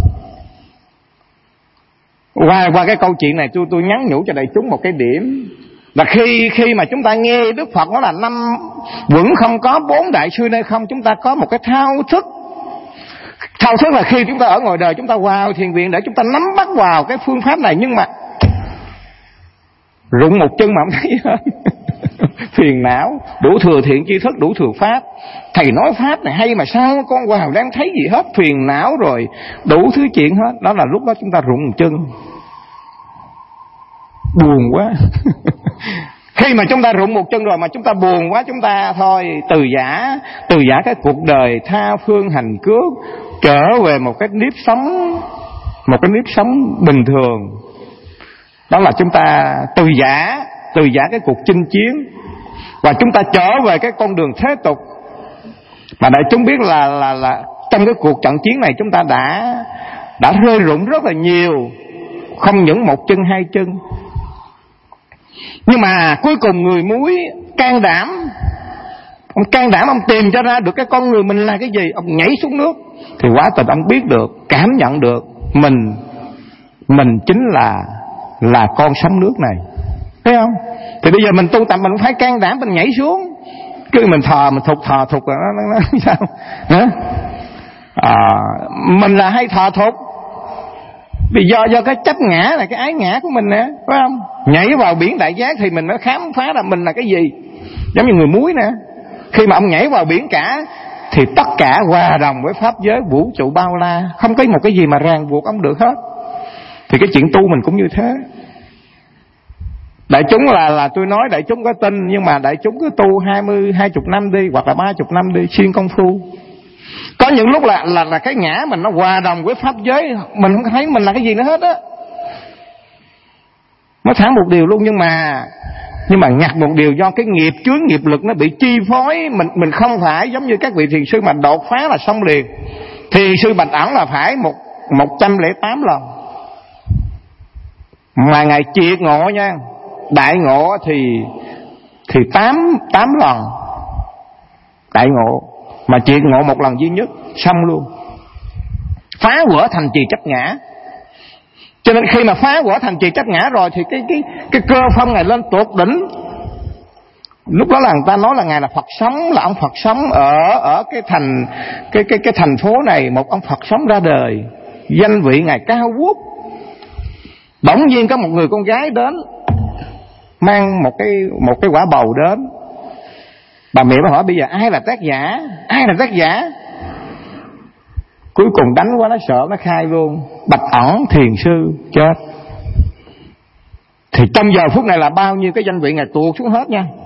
Qua cái câu chuyện này tôi nhắn nhủ cho đại chúng một cái điểm là khi mà chúng ta nghe Đức Phật nói là 5 quẩn không có, 4 đại sư nơi không, chúng ta có một cái thao thức. Thao thức là khi chúng ta ở ngoài đời, chúng ta vào thiền viện để chúng ta nắm bắt vào cái phương pháp này, nhưng mà rụng một chân mà không thấy hết. Phiền não, đủ thừa thiện tri thức, đủ thừa pháp. Thầy nói pháp này hay mà sao con vào đang thấy gì hết, phiền não rồi đủ thứ chuyện hết. Đó là lúc đó chúng ta rụng một chân, buồn quá. Khi mà chúng ta rụng một chân rồi mà chúng ta buồn quá, chúng ta thôi từ giả cái cuộc đời tha phương hành cước, trở về một cái nếp sống bình thường. Đó là chúng ta từ giả cái cuộc chinh chiến, và chúng ta trở về cái con đường thế tục. Mà đại chúng biết là trong cái cuộc trận chiến này chúng ta đã rơi rụng rất là nhiều, không những một chân 2 chân. Nhưng mà cuối cùng người muối can đảm, ông tìm cho ra được cái con người mình là cái gì. Ông nhảy xuống nước thì quả tình ông biết được, cảm nhận được mình chính là con sóng nước này, thấy không? Thì bây giờ mình tu tập mình phải can đảm, mình nhảy xuống. Cứ mình thọ thục là nó sao hả? Mình là hay thọ thục vì do cái chấp ngã, là cái ái ngã của mình nè, phải không? Nhảy vào biển đại giác thì mình mới khám phá ra mình là cái gì. Giống như người muối nè, khi mà ông nhảy vào biển cả thì tất cả hòa đồng với pháp giới vũ trụ bao la, không có một cái gì mà ràng buộc ông được hết. Thì cái chuyện tu mình cũng như thế. Đại chúng là tôi nói đại chúng có tin, nhưng mà đại chúng cứ tu 20 năm đi, hoặc là 30 năm đi, xuyên công phu. Có những lúc là cái ngã mình nó hòa đồng với pháp giới, mình không thấy mình là cái gì nữa hết á. Nó thẳng một điều luôn, nhưng mà ngặt một điều, do cái nghiệp chướng nghiệp lực nó bị chi phối. Mình không phải giống như các vị thiền sư mà đột phá là xong liền. Thiền sư Bạch Ẩn là phải 108 lần mà ngài triệt ngộ nha. đại ngộ thì 8 lần đại ngộ, mà triệt ngộ một lần duy nhất xong luôn, phá vỡ thành trì chấp ngã. Cho nên khi mà phá vỡ thành trì chấp ngã rồi thì cái cơ phong Ngài lên tột đỉnh. Lúc đó là người ta nói là Ngài là Phật sống, là ông Phật sống ở cái thành phố này, một ông Phật sống ra đời, danh vị Ngài cao vút. Bỗng nhiên có một người con gái đến, mang một cái quả bầu đến. Bà mẹ bà hỏi bây giờ ai là tác giả? Ai là tác giả? Cuối cùng đánh quá nó sợ, nó khai luôn: Bạch Ẩn thiền sư chết. Thì trong giờ phút này là bao nhiêu cái danh vị Ngài tuột xuống hết nha.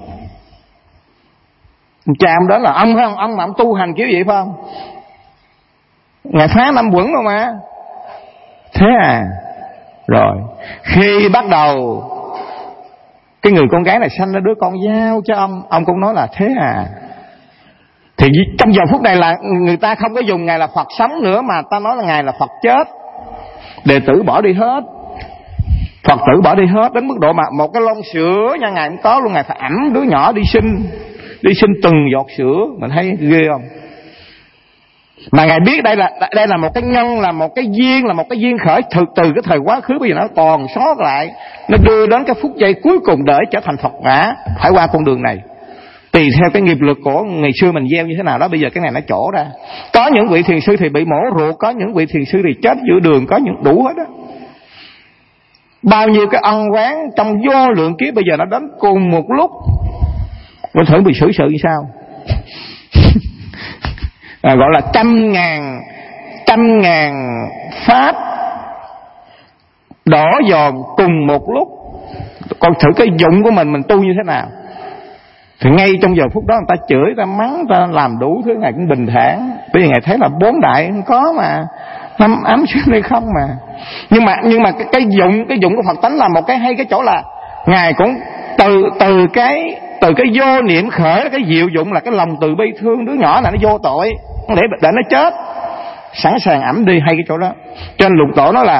Cha ông đến là ông phải không? Ông mà ông tu hành kiểu vậy phải không? Ngài phá 5 quẩn rồi mà. Thế à? Rồi khi bắt đầu cái người con gái này sanh ra đứa con giao cho ông cũng nói là thế à. Thì trong giờ phút này là người ta không có dùng Ngài là Phật sống nữa, mà ta nói là Ngài là Phật chết. Đệ tử bỏ đi hết, Phật tử bỏ đi hết, đến mức độ mà một cái lon sữa nha Ngài cũng có luôn. Ngài phải ẵm đứa nhỏ đi sinh từng giọt sữa. Mình thấy ghê không? Mà Ngài biết đây là một cái nhân, là một cái duyên khởi từ cái thời quá khứ, bây giờ nó còn sót lại, nó đưa đến cái phút giây cuối cùng để trở thành Phật ngã. Phải qua con đường này, tùy theo cái nghiệp lực của ngày xưa mình gieo như thế nào đó. Bây giờ cái này nó trổ ra. Có những vị thiền sư thì bị mổ ruột, có những vị thiền sư thì chết giữa đường, có những đủ hết á. Bao nhiêu cái ân oán trong vô lượng kiếp bây giờ nó đến cùng một lúc. Mình thử bị xử sự như sao? Gọi là trăm ngàn pháp đỏ dòm cùng một lúc. Còn thử cái dụng của mình tu như thế nào. Thì ngay trong giờ phút đó người ta chửi, người ta mắng, người ta làm đủ thứ, Ngài cũng bình thản. Bởi vì Ngài thấy là 4 đại không có mà, 5 ám xuyên đây không mà. Nhưng mà cái dụng của Phật tánh là một cái hay cái chỗ là Ngài cũng từ cái vô niệm khởi, cái diệu dụng là cái lòng từ bi thương đứa nhỏ này nó vô tội, để nó chết, sẵn sàng ẵm đi, hay cái chỗ đó. Cho nên lục tổ nói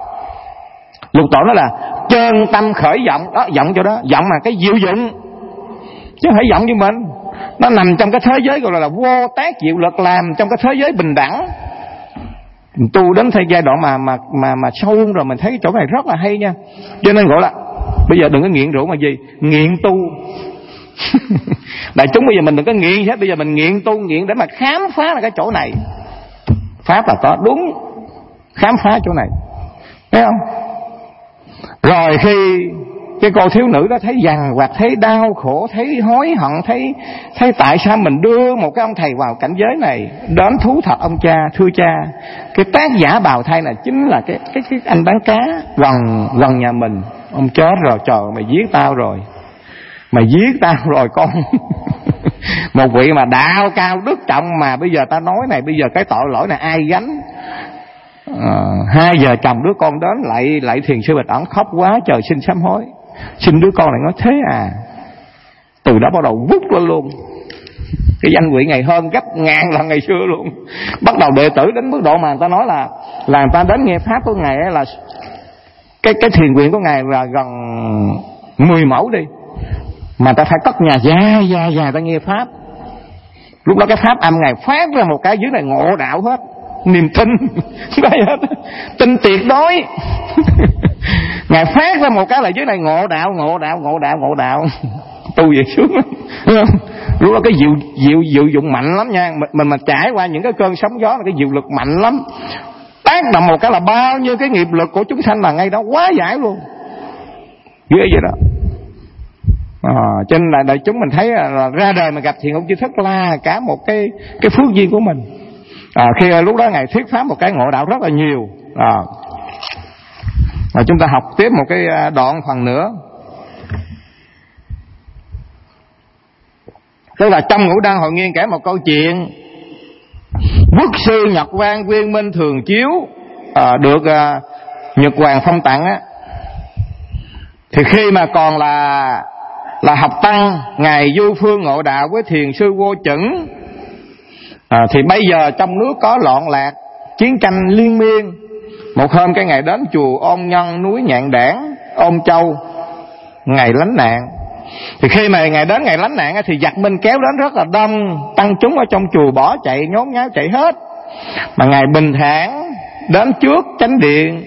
là chân tâm khởi vọng đó, vọng chỗ đó, vọng là cái diệu dụng, chứ không phải vọng như mình. Nó nằm trong cái thế giới gọi là vô tác diệu lực, làm trong cái thế giới bình đẳng. Tu đến thời giai đoạn mà sâu rồi mình thấy cái chỗ này rất là hay nha. Cho nên gọi là bây giờ đừng có nghiện rượu mà gì, nghiện tu. Đại chúng bây giờ mình đừng có nghiện hết, bây giờ mình nghiện tu, nghiện để mà khám phá là cái chỗ này. Pháp là có đúng, khám phá chỗ này, thấy không? Rồi khi cái cô thiếu nữ đó thấy dằn vặt, thấy đau khổ, thấy hối hận, thấy tại sao mình đưa một cái ông thầy vào cảnh giới này, đến thú thật ông cha, thưa cha, cái tác giả bào thai này chính là cái anh bán cá gần nhà mình. Ông chết rồi, trời, mày giết tao rồi con. Một vị mà đạo cao đức trọng mà bây giờ ta nói này, bây giờ cái tội lỗi này ai gánh? 2 giờ chồng đứa con đến lại thiền sư Bạch Ẩn khóc quá trời, xin sám hối. Xin đứa con này nói thế à. Từ đó bắt đầu vút lên luôn. Cái danh vị Ngài hơn gấp ngàn lần ngày xưa luôn. Bắt đầu đệ tử đến mức độ mà người ta nói là người ta đến nghe pháp của Ngài là cái thiền viện của Ngài là gần 10 mẫu đi, mà ta phải cất nhà dài ta nghe pháp. Lúc đó cái pháp âm Ngài phát ra một cái dưới này ngộ đạo hết, niềm tin hết, tin tuyệt đối. Ngài phát ra một cái là dưới này ngộ đạo. Tu về sướng lắm. Lúc đó cái diệu dụng mạnh lắm nha. Mình mà trải qua những cái cơn sóng gió là cái diệu lực mạnh lắm. Tác động một cái là bao nhiêu cái nghiệp lực của chúng sanh là ngay đó quá giải luôn. Ghê vậy đó. Cho nên là đại chúng mình thấy là ra đời mà gặp thiền ông Chư Thức là cả một cái phước duyên của mình. Khi lúc đó Ngài thuyết pháp một cái ngộ đạo rất là nhiều. Và chúng ta học tiếp một cái đoạn phần nữa. Tức là trong Ngũ Đăng Hội Nghiên kể một câu chuyện. Quốc sư Nhật Quang Viên Minh Thường Chiếu được Nhật Hoàng phong tặng á, thì khi mà còn là học tăng, Ngài du phương ngộ đạo với thiền sư Vô Chẩn. Thì bây giờ trong nước có loạn lạc, chiến tranh liên miên. Một hôm cái Ngài đến chùa Ôn Nhân núi Nhạn Đảng, Ôn Châu, ngày lánh nạn. Thì khi mà ngày đến ngày lánh nạn thì giặc Minh kéo đến rất là đông, tăng chúng ở trong chùa bỏ chạy, nhốn nháo chạy hết. Mà ngài bình thản đến trước chánh điện,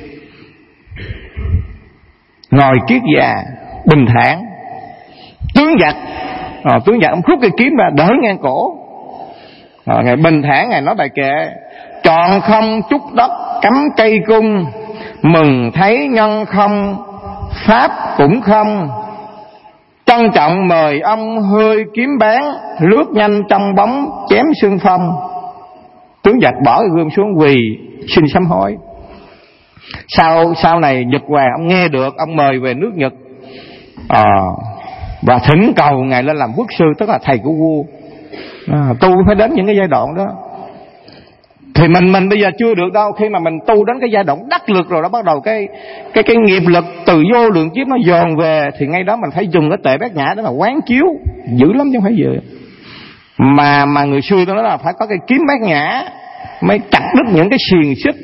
ngồi kiết già bình thản. Tướng giặc ông rút cây kiếm ra đỡ ngang cổ. Ngài bình thản, ngài nói bài kệ: chọn không chút đất cắm cây cung, mừng thấy nhân không pháp cũng không, trân trọng mời ông hơi kiếm bán, lướt nhanh trong bóng chém xương phong. Tướng giặc bỏ cái gươm xuống quỳ xin sám hối. Sau này Nhật Hoàng ông nghe được, ông mời về nước Nhật và thỉnh cầu ngài lên làm quốc sư, tức là thầy của vua. Tu phải đến những cái giai đoạn đó. Thì mình bây giờ chưa được đâu. Khi mà mình tu đến cái giai đoạn đắc lực rồi đó, bắt đầu cái nghiệp lực từ vô lượng kiếp nó dồn về, thì ngay đó mình phải dùng cái tệ bát nhã đó mà quán chiếu dữ lắm chứ không phải vừa. Mà người xưa tôi nói là phải có cái kiếm bát nhã mới chặt đứt những cái xiềng xích.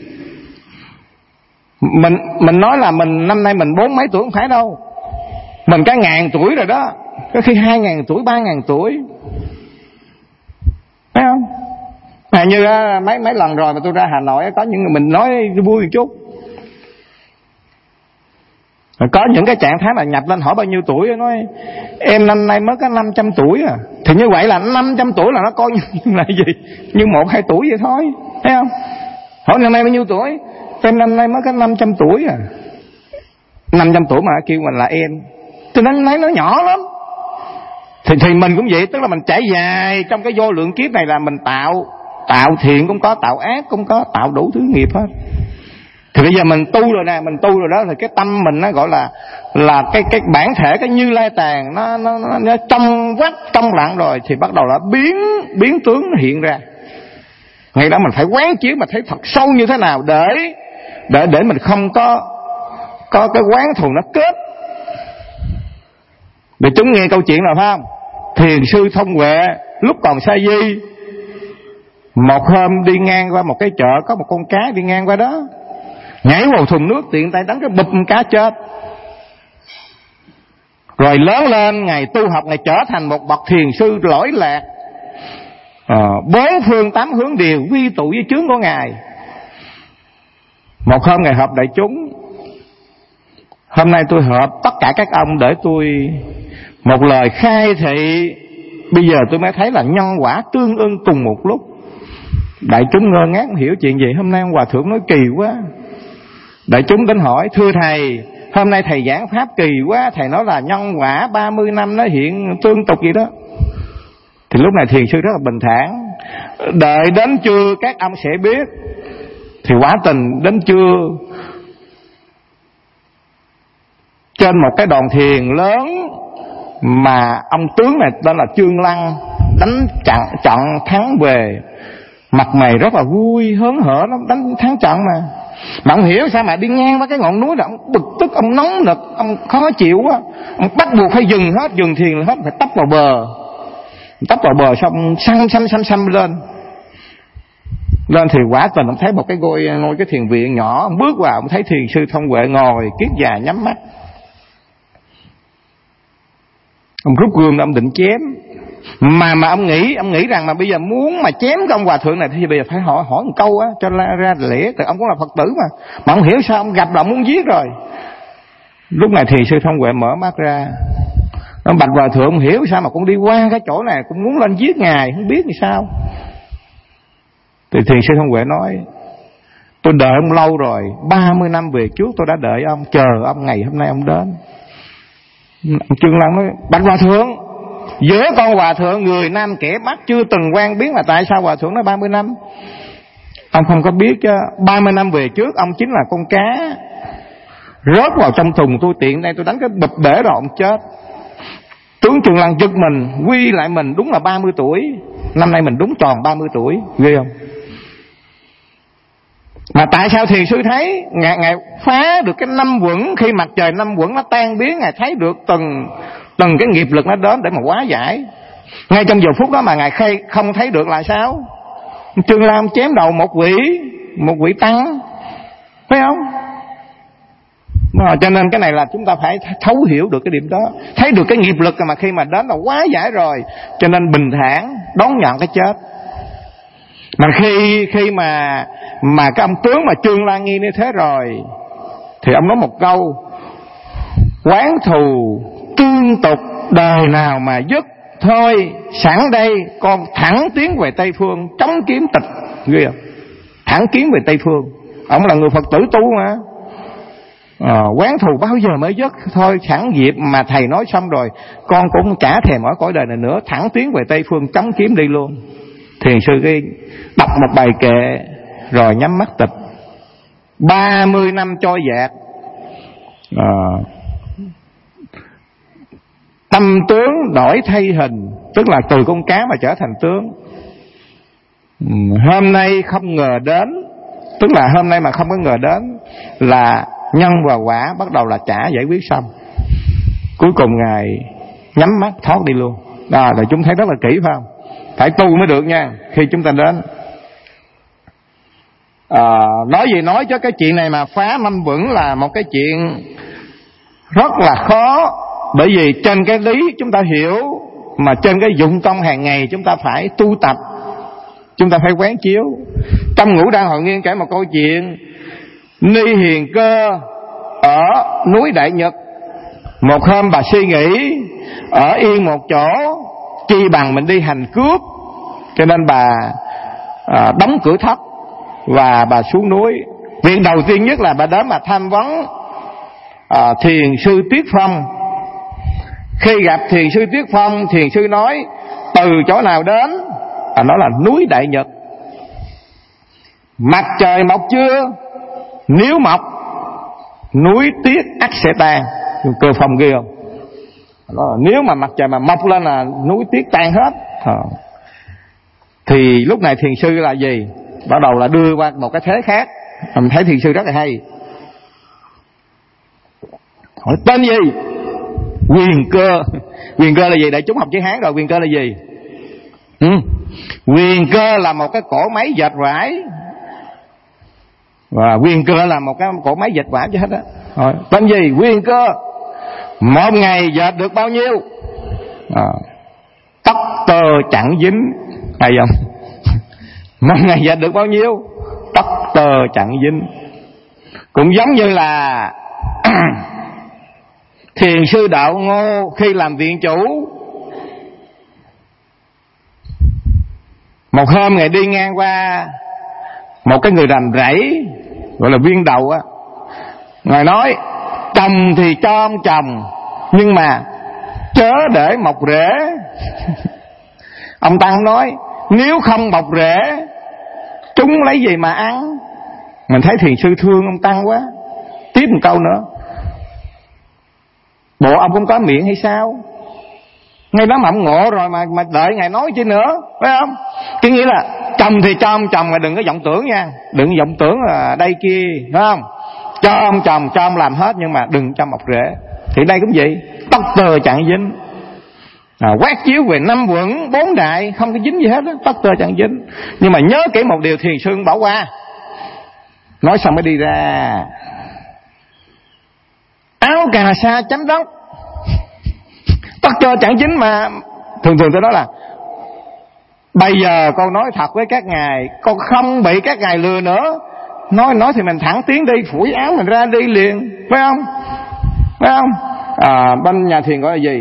Mình nói là mình năm nay mình 40 mấy tuổi, không phải đâu. Mình cả 1000 tuổi rồi đó, có khi 2000 tuổi, 3000 tuổi, thấy không? Như mấy lần rồi mà tôi ra Hà Nội, có những người mình nói vui một chút, có những cái trạng thái là nhập lên hỏi bao nhiêu tuổi, nói em năm nay mới có 500 tuổi à. Thì như vậy là 500 tuổi là nó coi như là gì? Như 1-2 tuổi vậy thôi, thấy không? Hỏi năm nay bao nhiêu tuổi? Em năm nay mới có 500 tuổi à. 500 tuổi mà kêu mình là em, tôi nói nó nhỏ lắm. Thì mình cũng vậy, tức là mình trải dài trong cái vô lượng kiếp này là mình tạo thiện cũng có, tạo ác cũng có, tạo đủ thứ nghiệp hết. Thì bây giờ mình tu rồi nè, mình tu rồi đó, thì cái tâm mình nó gọi là cái bản thể, cái Như Lai Tàng nó trong vắt trong lặng rồi, thì bắt đầu là biến tướng hiện ra. Ngay đó mình phải quán chiếu mà thấy thật sâu như thế nào để mình không có cái quán thù nó kết. Để chúng nghe câu chuyện nào phải không? Thiền sư Thông Huệ lúc còn sa di, một hôm đi ngang qua một cái chợ, có một con cá đi ngang qua đó, nhảy vào thùng nước, tiện tay đánh cái bụp cá chết. Rồi lớn lên, ngày tu học, ngày trở thành một bậc thiền sư lỗi lạc. 4 phương 8 hướng đều quy tụ với chướng của ngài. Một hôm ngài họp đại chúng: hôm nay tôi họp tất cả các ông để tôi một lời khai thị. Bây giờ tôi mới thấy là nhân quả tương ưng cùng một lúc. Đại chúng ngơ ngác không hiểu chuyện gì. Hôm nay ông hòa thượng nói kỳ quá. Đại chúng đến hỏi: thưa thầy, hôm nay thầy giảng pháp kỳ quá, thầy nói là nhân quả 30 năm nó hiện tương tục gì đó. Thì lúc này thiền sư rất là bình thản: đợi đến trưa các ông sẽ biết. Thì quả tình đến trưa, trên một cái đoàn thiền lớn mà ông tướng này tên là Trương Lăng đánh trận thắng về, mặt mày rất là vui hớn hở lắm, đánh thắng trận mà ông hiểu sao mà đi ngang qua cái ngọn núi là ông bực tức, ông nóng nực, ông khó chịu quá, ông bắt buộc phải dừng thiền hết, phải tấp vào bờ xong xăm lên thì quả tình ông thấy một cái ngôi cái thiền viện nhỏ, ông bước vào ông thấy thiền sư Thông Huệ ngồi kiết già nhắm mắt. Ông rút gươm ra, ông định chém, mà ông nghĩ rằng mà bây giờ muốn mà chém cái ông hòa thượng này thì bây giờ phải hỏi một câu á cho ra lẽ, tại ông cũng là Phật tử mà ông hiểu sao ông gặp là ông muốn giết rồi. Lúc này thiền sư Thông Huệ mở mắt ra, ông bạch hòa thượng: ông hiểu sao mà cũng đi qua cái chỗ này cũng muốn lên giết ngài, không biết vì sao. Thì thiền sư Thông Huệ nói: tôi đợi ông lâu rồi, 30 năm về trước tôi đã đợi ông, chờ ông ngày hôm nay ông đến. Trương Lăng nói: bạch hòa thượng, giữa con hòa thượng người nam kẻ Bắc chưa từng quen biết, mà tại sao hòa thượng nói 30 năm? Ông không có biết chứ, 30 năm về trước ông chính là con cá rớt vào trong thùng tôi, tiện đây tôi đánh cái bụp bể rồi ông chết. Tướng Trương Lăng giật mình, quy lại mình đúng là 30 tuổi. Năm nay mình đúng tròn 30 tuổi, ghê không? Mà tại sao thiền sư thấy ngài phá được cái 5 quẩn, khi mặt trời 5 quẩn nó tan biến, ngài thấy được từng cái nghiệp lực nó đến để mà hóa giải. Ngay trong giờ phút đó mà ngài không thấy được là sao? Trương Lam chém đầu một vị tăng, phải không? Cho nên cái này là chúng ta phải thấu hiểu được cái điểm đó, thấy được cái nghiệp lực mà khi mà đến là quá giải rồi, cho nên bình thản đón nhận cái chết. Mà khi mà cái ông tướng mà Trương Lan Nghi như thế rồi, thì ông nói một câu: oán thù tương tục đời nào mà dứt, thôi sẵn đây con thẳng tiến về Tây Phương chống kiếm tịch. Ghê không? Thẳng tiến về Tây Phương. Ông là người Phật tử tu mà. Oán thù bao giờ mới dứt, thôi sẵn dịp mà thầy nói xong rồi, con cũng chả thèm ở cõi đời này nữa, thẳng tiến về Tây Phương chống kiếm đi luôn. Thiền sư cái đọc một bài kệ rồi nhắm mắt tịch. 30 năm trôi dạt, tâm tướng đổi thay hình, tức là từ con cá mà trở thành tướng. Hôm nay không ngờ đến, tức là hôm nay mà không có ngờ đến là nhân và quả bắt đầu là trả giải quyết xong. Cuối cùng Ngài nhắm mắt thoát đi luôn. Đó là chúng thấy rất là kỹ phải không? Phải tu mới được nha. Khi chúng ta đến nói gì nói cho cái chuyện này mà phá năm vững là một cái chuyện rất là khó. Bởi vì trên cái lý chúng ta hiểu, mà trên cái dụng công hàng ngày chúng ta phải tu tập, chúng ta phải quán chiếu. Trong Ngũ Đăng Hội Nghiên kể một câu chuyện: Ni Hiền Cơ ở núi Đại Nhật, một hôm bà suy nghĩ ở yên một chỗ chi bằng mình đi hành cướp, cho nên bà đóng cửa thất và bà xuống núi. Việc đầu tiên nhất là bà đến mà tham vấn thiền sư Tuyết Phong. Khi gặp thiền sư Tuyết Phong, thiền sư nói: từ chỗ nào đến? Nó là núi Đại Nhật. Mặt trời mọc chưa? Nếu mọc, núi Tuyết ắt sẽ tan. Cơ Phong ghê không? Nếu mà mặt trời mà mọc lên là núi Tuyết tan hết. Thì lúc này thiền sư là gì? Bắt đầu là đưa qua một cái thế khác. Mình thấy thiền sư rất là hay. Hỏi tên gì? Quyền Cơ. Quyền Cơ là gì? Đại chúng học chữ Hán rồi. Quyền Cơ là gì? Quyền Cơ là một cái cỗ máy dệt vải. Và Quyền Cơ là một cái cỗ máy dệt vải chứ hết á. Tên gì? Quyền Cơ. Một ngày dệt được bao nhiêu? Tóc tơ chẳng dính. Hay không? Một ngày dệt được bao nhiêu? Tóc tơ chẳng dính. Cũng giống như là thiền sư Đạo Ngô khi làm viện chủ, một hôm Ngài đi ngang qua một cái người rành rẫy gọi là viên đầu á. Ngài nói: trồng thì cho ông trồng, nhưng mà chớ để mọc rễ. Ông Tăng nói: nếu không mọc rễ, chúng lấy gì mà ăn? Mình thấy thiền sư thương ông Tăng quá. Tiếp một câu nữa: bộ ông cũng có miệng hay sao? Ngay đó mà ông ngộ rồi mà đợi Ngài nói chi nữa, phải không? Cái nghĩa là trồng thì cho ông trồng, mà đừng có vọng tưởng nha. Đừng vọng tưởng là đây kia, phải không? Cho ông trồng, cho ông làm hết, nhưng mà đừng cho mọc rễ. Thì đây cũng vậy, tóc tơ chẳng dính. Quát chiếu về năm vững bốn đại, không có dính gì hết đó, tóc tơ chẳng dính. Nhưng mà nhớ kỹ một điều thiền sư bỏ qua. Nói xong mới đi ra: áo cà sa chấm đất, tóc tơ chẳng dính. Mà thường tôi nói là bây giờ con nói thật với các ngài, con không bị các ngài lừa nữa. Nói thì mình thẳng tiến đi, phủi áo mình ra đi liền, phải không? Phải không? Bên nhà thiền gọi là gì?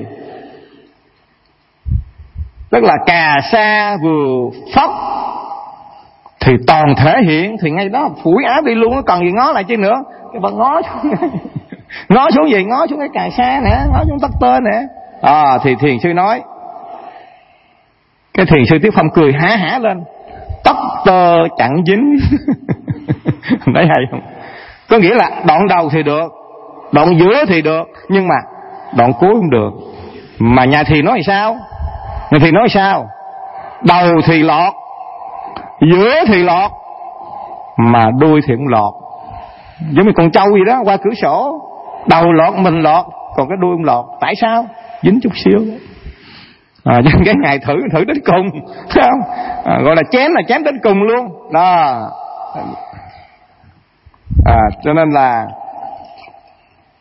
Tức là cà sa vừa phóc thì toàn thể hiện, thì ngay đó phủi áo đi luôn, nó cần gì ngó lại chứ nữa. Cái bà ngó xuống ngó xuống gì? Ngó xuống cái cà sa nè, ngó xuống tóc tơ nè. Thì thiền sư nói, cái thiền sư Tiếp Phong cười há hả lên: tóc tơ chẳng dính. Thấy hay không? Có nghĩa là đoạn đầu thì được, đoạn giữa thì được, nhưng mà đoạn cuối không được. Mà nhà thiền nói sao? Nhà thiền nói sao? Đầu thì lọt, giữa thì lọt, mà đuôi thì không lọt. Giống như con trâu gì đó, qua cửa sổ, đầu lọt mình lọt, còn cái đuôi không lọt. Tại sao? Dính chút xíu. Cho cái ngày thử đến cùng, thấy không? Gọi là chém đến cùng luôn đó. Cho nên là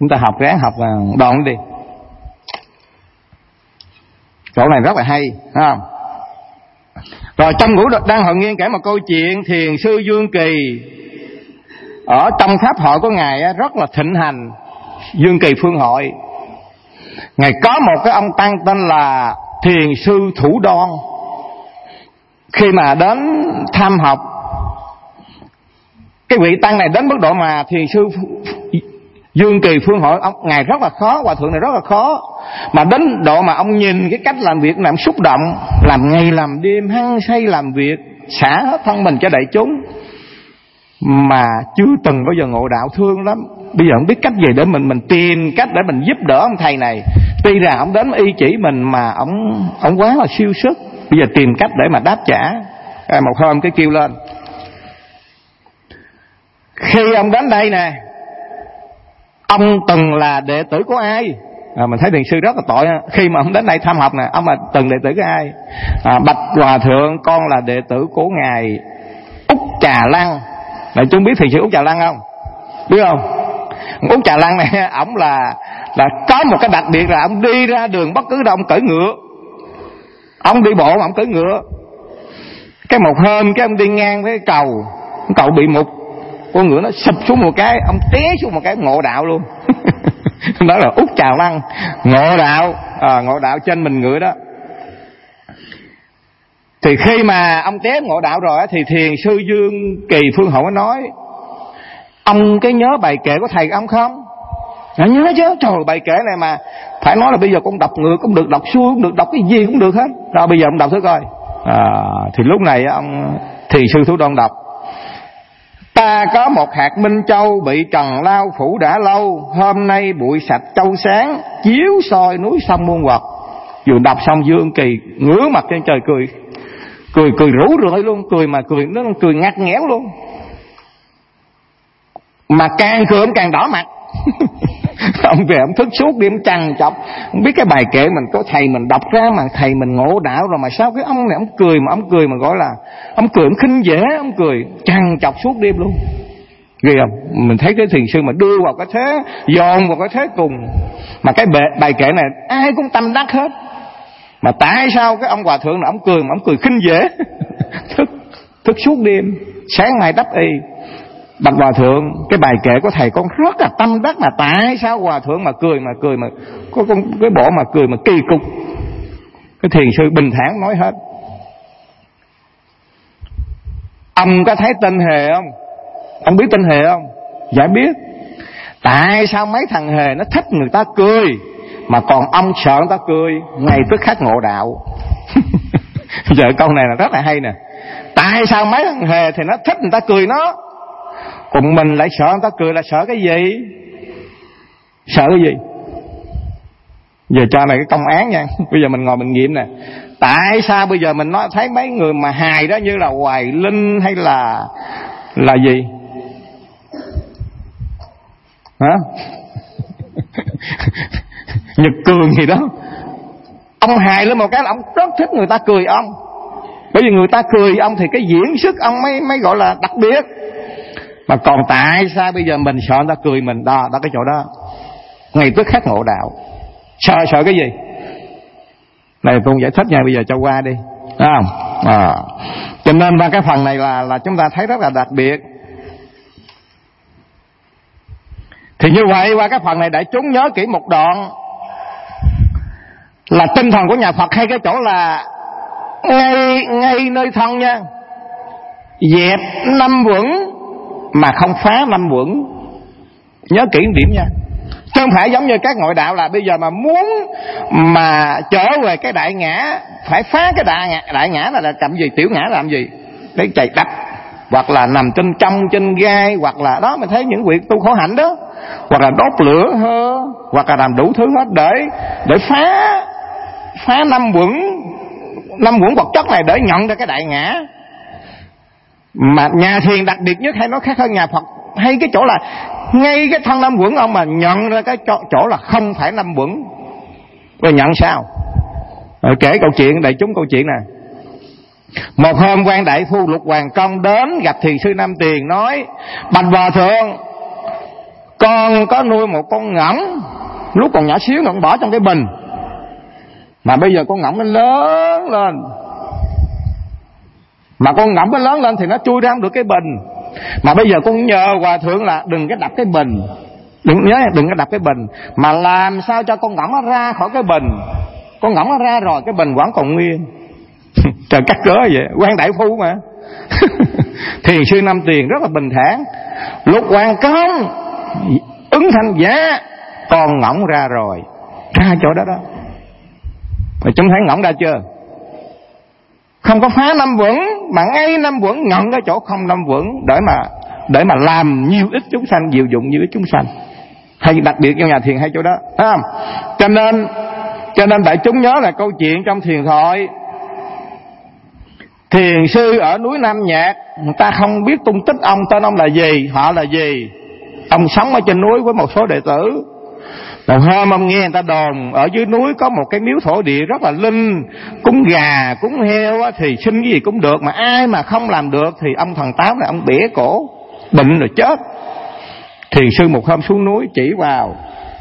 Chúng ta ráng học đoạn đi. Chỗ này rất là hay, thấy không? Rồi trong Ngũ Đăng Hội Nghiên kể một câu chuyện thiền sư Dương Kỳ ở trong pháp hội của ngài rất là thịnh hành. Dương Kỳ Phương Hội, ngài có một cái ông tăng tên là thiền sư Thủ Đoan. Khi mà đến tham học, cái vị tăng này đến mức độ mà thiền sư Dương Kỳ Phương Hội ngài rất là khó, hòa thượng này rất là khó, mà đến độ mà ông nhìn cái cách làm việc làm xúc động, làm ngày làm đêm hăng say làm việc, xả hết thân mình cho đại chúng, mà chưa từng bao giờ ngộ đạo, thương lắm. Bây giờ không biết cách gì để mình tìm cách để mình giúp đỡ ông thầy này. Tuy rằng ông đến y chỉ mình mà ông quá là siêu sức. Bây giờ tìm cách để mà đáp trả. Một hôm cái kêu lên, khi ông đến đây nè, ông từng là đệ tử của ai? Mình thấy thiền sư rất là tội. Khi mà ông đến đây thăm học nè, ông là từng đệ tử của ai? Bạch Hòa Thượng, con là đệ tử của ngài Úc Trà Lăng. Đại chúng biết thiền sư Úc Trà Lăng không? Biết không? Úc Trà Lăng này, ổng là có một cái đặc biệt là ông đi ra đường bất cứ đâu ông cưỡi ngựa. Ông đi bộ mà ông cưỡi ngựa. Cái một hôm cái ông đi ngang với cái cầu bị mục, con ngựa nó sụp xuống một cái, ông té xuống một cái, ngộ đạo luôn. Đó là Úc Trà Lăng ngộ đạo, ngộ đạo trên mình ngựa đó. Thì khi mà ông té ngộ đạo rồi thì thiền sư Dương Kỳ Phương Hội nói, ông cái nhớ bài kệ của thầy ông không? Nhớ chứ. Trời, bài kệ này mà phải nói là bây giờ con đọc ngược cũng được, đọc xuôi cũng được, đọc cái gì cũng được hết. Rồi bây giờ ông đọc thử coi. Thì lúc này ông thiền sư Thủ Đoan đọc: ta có một hạt minh châu bị trần lao phủ đã lâu, hôm nay bụi sạch châu sáng, chiếu soi núi sông muôn vật. Vừa đọc xong Dương Kỳ ngửa mặt trên trời cười rủ rượi luôn, cười mà cười nó cười ngặt nghẽo luôn, mà càng cười ông càng đỏ mặt. Ông về ông thức suốt đêm trằn trọc, không biết cái bài kệ mình có thầy mình đọc ra mà thầy mình ngộ đạo rồi, mà sao cái ông này ông cười mà gọi là ông cười ông khinh dễ, ông cười trằn trọc suốt đêm luôn. Ghê không? Mình thấy cái thiền sư mà đưa vào cái thế, dồn vào cái thế cùng, mà cái bài kệ này ai cũng tâm đắc hết, mà tại sao cái ông hòa thượng này ông cười khinh dễ? thức suốt đêm, sáng mai đắp y. Bạch Hòa Thượng, cái bài kệ của thầy con rất là tâm đắc, mà tại sao Hòa Thượng mà cười mà có cái bộ mà cười mà kỳ cục? Cái thiền sư bình thản nói hết. Ông có thấy tên hề không? Ông biết tên hề không? Dạ biết. Tại sao mấy thằng hề nó thích người ta cười, mà còn ông sợ người ta cười, ngay tức khắc ngộ đạo. Giờ câu này là rất là hay nè. Tại sao mấy thằng hề thì nó thích người ta cười nó, còn mình lại sợ người ta cười, là sợ cái gì? Sợ cái gì? Giờ cho này cái công án nha. Bây giờ mình ngồi mình nghiệm nè. Tại sao bây giờ mình nói thấy mấy người mà hài đó, như là Hoài Linh hay là gì? Hả? Nhật Cường gì đó. Ông hài lên một cái là ông rất thích người ta cười ông. Bởi vì người ta cười ông thì cái diễn xuất ông mới gọi là đặc biệt. Mà còn tại sao bây giờ mình sợ người ta cười mình? Đó cái chỗ đó ngay tức khắc ngộ đạo. Sợ cái gì? Này tôi giải thích nha, bây giờ cho qua đi, thấy không? Cho nên ba cái phần này là chúng ta thấy rất là đặc biệt. Thì như vậy qua cái phần này đại chúng nhớ kỹ một đoạn là tinh thần của nhà Phật hay cái chỗ là ngay nơi thân nha, dẹp năm vững mà không phá năm vững. Nhớ kỹ điểm nha. Chứ không phải giống như các ngoại đạo là bây giờ mà muốn mà trở về cái đại ngã, phải phá cái đại ngã là làm gì, tiểu ngã làm gì? Để chạy đập, hoặc là nằm trên gai, hoặc là đó mình thấy những việc tu khổ hạnh đó, hoặc là đốt lửa hơ, hoặc là làm đủ thứ hết để phá năm vững vật chất này để nhận ra cái đại ngã. Mà nhà thiền đặc biệt nhất hay nói khác hơn nhà Phật hay cái chỗ là ngay cái thân năm vững ông mà nhận ra cái chỗ là không phải năm vững. Rồi nhận sao? Rồi kể câu chuyện đại chúng, câu chuyện này. Một hôm quan đại phu Lục Hoàng Công đến gặp thiền sư Nam Tiền, nói: Bạch Hòa Thượng, Con có nuôi một con ngỗng, lúc còn nhỏ xíu con bỏ trong cái bình, mà bây giờ con ngỗng nó lớn lên, mà con ngỗng nó lớn lên thì nó chui ra không được cái bình. Mà bây giờ con nhờ hòa thượng là đừng có đập cái bình, đừng có đập cái bình, mà làm sao cho con ngỗng nó ra khỏi cái bình. Con ngỗng nó ra rồi cái bình vẫn còn nguyên. Trời, cắt cớ vậy, quan đại phu mà. Thiền sư Năm Tiền rất là bình thản. Lúc quan công ứng thanh giá, con ngỗng ra rồi, ra chỗ đó đó. Rồi chúng thấy ngỗng ra chưa? Không có phá năm vững, mà ngay năm vững nhận cái chỗ không năm vững, để mà làm nhiều ít chúng sanh, diệu dụng nhiều ít chúng sanh. Hay đặc biệt trong nhà thiền hay chỗ đó, thấy không? Cho nên đại chúng nhớ là câu chuyện trong thiền thoại. Thiền sư ở núi Nam Nhạc, người ta không biết tung tích ông, tên ông là gì, họ là gì. Ông sống ở trên núi với một số đệ tử. Một hôm ông nghe người ta đồn ở dưới núi có một cái miếu thổ địa rất là linh, cúng gà cúng heo thì xin cái gì cũng được, mà ai mà không làm được thì ông thần táo này ông bẻ cổ, bệnh rồi chết. Thiền sư một hôm xuống núi chỉ vào,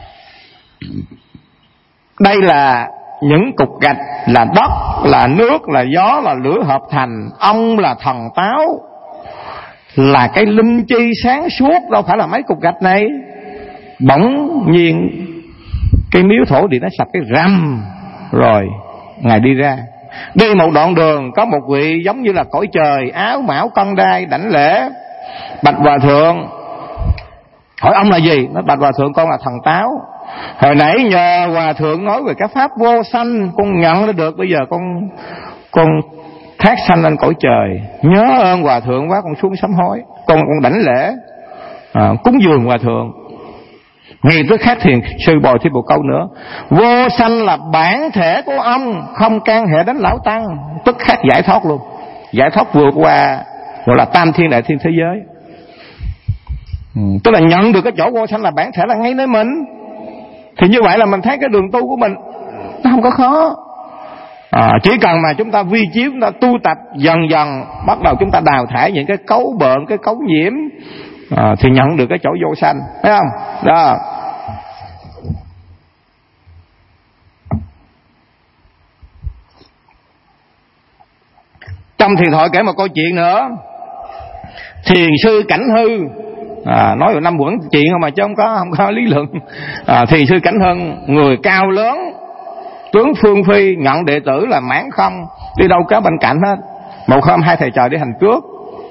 đây là những cục gạch, là đất, là nước, là gió, là lửa hợp thành. Ông là thần táo, là cái linh chi sáng suốt, đâu phải là mấy cục gạch này. Bỗng nhiên cái miếu thổ địa nó sập cái rầm, rồi ngài đi ra. Đi một đoạn đường có một vị giống như là cõi trời, áo mão cân đai đảnh lễ. Bạch hòa thượng, hỏi ông là gì? Nói bạch hòa thượng con là thần táo. Hồi nãy nhờ hòa thượng nói về cái pháp vô sanh, con nhận nó được, bây giờ con thác sanh lên cõi trời. Nhớ ơn hòa thượng quá, con xuống sám hối, con đảnh lễ cúng dường hòa thượng. Ngay tức khác thiền sư bồi thêm một câu nữa, vô sanh là bản thể của ông, không can hệ đến lão tăng. Tức khắc giải thoát luôn, giải thoát vượt qua gọi là tam thiên đại thiên thế giới. Tức là nhận được cái chỗ vô sanh là bản thể là ngay nơi mình. Thì như vậy là mình thấy cái đường tu của mình nó không có khó. Chỉ cần mà chúng ta vi chiếu, chúng ta tu tập dần dần, bắt đầu chúng ta đào thải những cái cấu bợn, cái cấu nhiễm, thì nhận được cái chỗ vô sanh, thấy không? Đó. Trong thiền thoại kể một câu chuyện nữa. Thiền sư Cảnh Hư, nói về năm quẩn chuyện không mà chứ không có lý luận. Thiền sư Cảnh Hư, người cao lớn, tướng phương phi, nhận đệ tử là mãn không, đi đâu có bên cạnh hết. Một hôm hai thầy trò đi hành cước,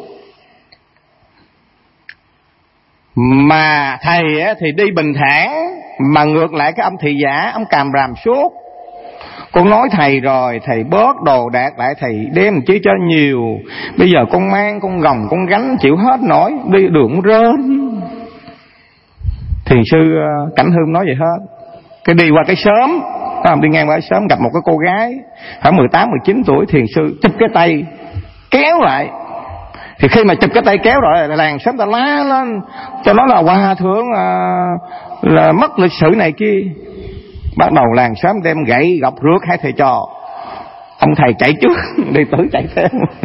mà thầy thì đi bình thản, mà ngược lại cái ông thị giả, ông càm ràm suốt. Con nói thầy rồi, thầy bớt đồ đạc lại, thầy đem chứ cho nhiều. Bây giờ con mang, con gồng, con gánh chịu hết nổi, đi đường rên. Thiền sư Cảnh Hương nói vậy hết. Cái đi qua cái xóm, đi ngang qua cái xóm gặp một cái cô gái khoảng 18-19 tuổi. Thiền sư chụp cái tay kéo lại. Thì khi mà chụp cái tay kéo rồi, làng xóm ta lá lên cho nó là hòa thượng là mất lịch sự này kia. Bắt đầu làng xóm đem gậy gọc rượt hai thầy trò. Ông thầy chạy trước, đệ tử chạy theo.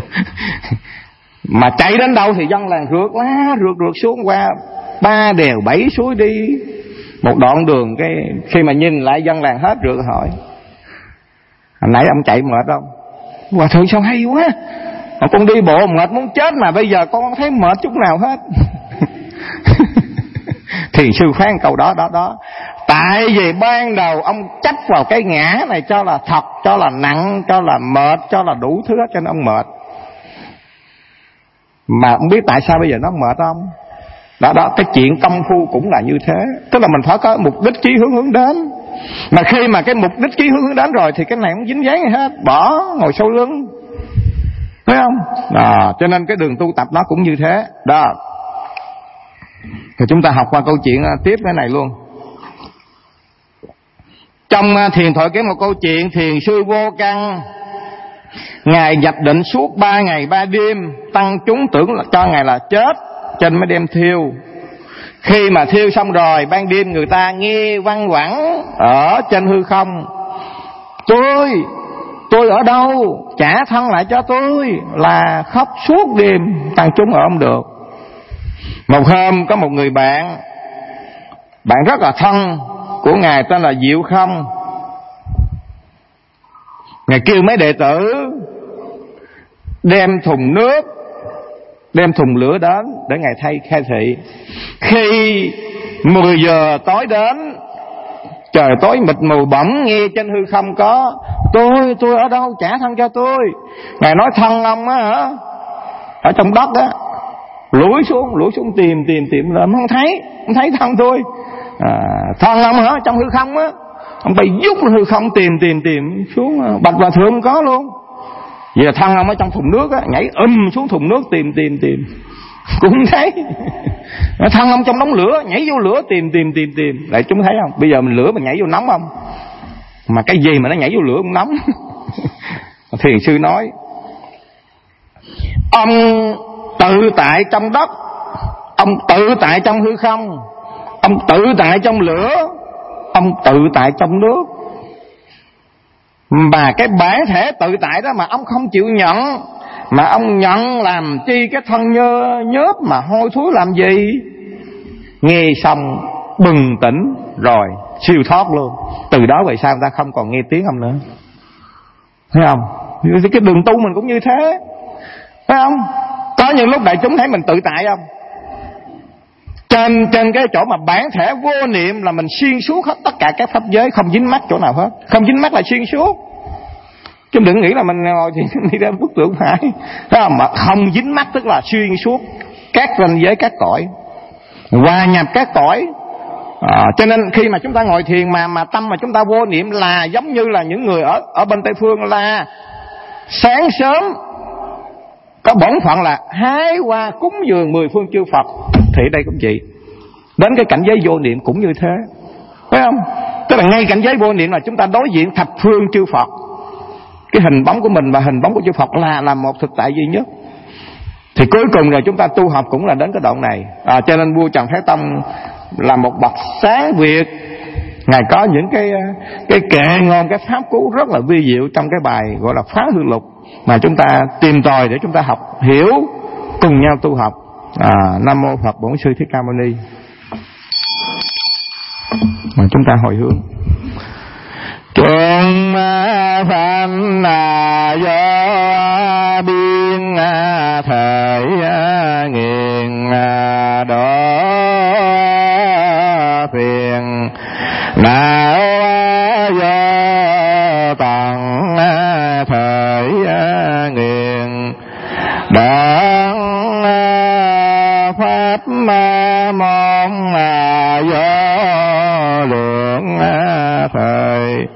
Mà chạy đến đâu thì dân làng rượt lá, rượt xuống qua 3 đèo 7 suối đi. Một đoạn đường, cái khi mà nhìn lại dân làng hết rượt hỏi: hồi nãy ông chạy mệt không? Hòa thượng sao hay quá, con đi bộ mệt muốn chết mà bây giờ con không thấy mệt chút nào hết. Thiền sư phán câu đó. Tại vì ban đầu ông chấp vào cái ngã này cho là thật, cho là nặng, cho là mệt, cho là đủ thứ hết, cho nên ông mệt. Mà ông biết tại sao bây giờ nó mệt không? Đó, cái chuyện công phu cũng là như thế. Tức là mình phải có mục đích chí hướng đến. Mà khi mà cái mục đích chí hướng đến rồi thì cái này không dính dáng gì hết, bỏ ngồi sau lưng, thấy không? Cho nên cái đường tu tập nó cũng như thế. Đó. Thì chúng ta học qua câu chuyện tiếp cái này luôn. Trong thiền thoại kể một câu chuyện, thiền sư Vô Căn, ngài nhập định suốt 3 ngày 3 đêm, tăng chúng tưởng là cho ngài là chết, cho nên mới đem thiêu. Khi mà thiêu xong rồi, ban đêm người ta nghe văng vẳng ở trên hư không: tôi ở đâu, trả thân lại cho tôi. Là khóc suốt đêm, tăng chúng ở không được. Một hôm có một người bạn bạn rất là thân của Ngài tên là Diệu Không. Ngài kêu mấy đệ tử đem thùng nước, đem thùng lửa đến để Ngài thay khai thị. Khi 10 giờ tối đến, trời tối mịt mù, bỗng nghe trên hư không có tôi ở đâu, trả thân cho tôi. Ngài nói thân ông á hả, ở trong đất á. Lủi xuống tìm lên, không thấy thân tôi. Thân ông hả, trong hư không á. Ông bay vút lên hư không tìm xuống, Bạch Hòa Thượng không có luôn. Vậy là thân ông ở trong thùng nước á, nhảy xuống thùng nước tìm cũng không thấy. Thân ông trong đống lửa, nhảy vô lửa tìm lại chúng thấy không? Bây giờ mình lửa mình nhảy vô nóng không? Mà cái gì mà nó nhảy vô lửa cũng nóng. Thiền sư nói ông tự tại trong đất, ông tự tại trong hư không, ông tự tại trong lửa, ông tự tại trong nước. Mà cái bản thể tự tại đó mà ông không chịu nhận, mà ông nhận làm chi cái thân nhớp mà hôi thối làm gì? Nghe xong bừng tỉnh rồi siêu thoát luôn. Từ đó về sau ta không còn nghe tiếng ông nữa. Thấy không? Cái đường tu mình cũng như thế, phải không? Có những lúc đại chúng thấy mình tự tại không? Trên cái chỗ mà bản thể vô niệm là mình xuyên suốt hết tất cả các pháp giới, không dính mắc chỗ nào hết. Không dính mắc là xuyên suốt. Chứ đừng nghĩ là mình ngồi thì đi ra bức tượng phải. Thấy không? Mà không dính mắc tức là xuyên suốt các ranh giới, các cõi, hòa nhập các cõi. Cho nên khi mà chúng ta ngồi thiền mà tâm mà chúng ta vô niệm là giống như là những người ở bên Tây Phương là sáng sớm có bổn phận là hái hoa cúng dường 10 phương chư Phật, thì đây cũng vậy. Đến cái cảnh giới vô niệm cũng như thế, phải không? Tức là ngay cảnh giới vô niệm là chúng ta đối diện thập phương chư Phật. Cái hình bóng của mình và hình bóng của chư Phật là một thực tại duy nhất. Thì cuối cùng là chúng ta tu học cũng là đến cái đoạn này. Cho nên vua Trần Thái Tông là một bậc sáng Việt. Ngài có những cái kệ ngôn, cái pháp cú rất là vi diệu trong cái bài gọi là Phá Hư Lục, mà chúng ta tìm tòi để chúng ta học hiểu, cùng nhau tu học. Nam mô Phật Bổn Sư Thích Ca Mâu Ni. Mà chúng ta hồi hướng. Chúng phạm do biên thời nghiền đó phiền nào do tận thời nghiền đoạn pháp mong do lượng thời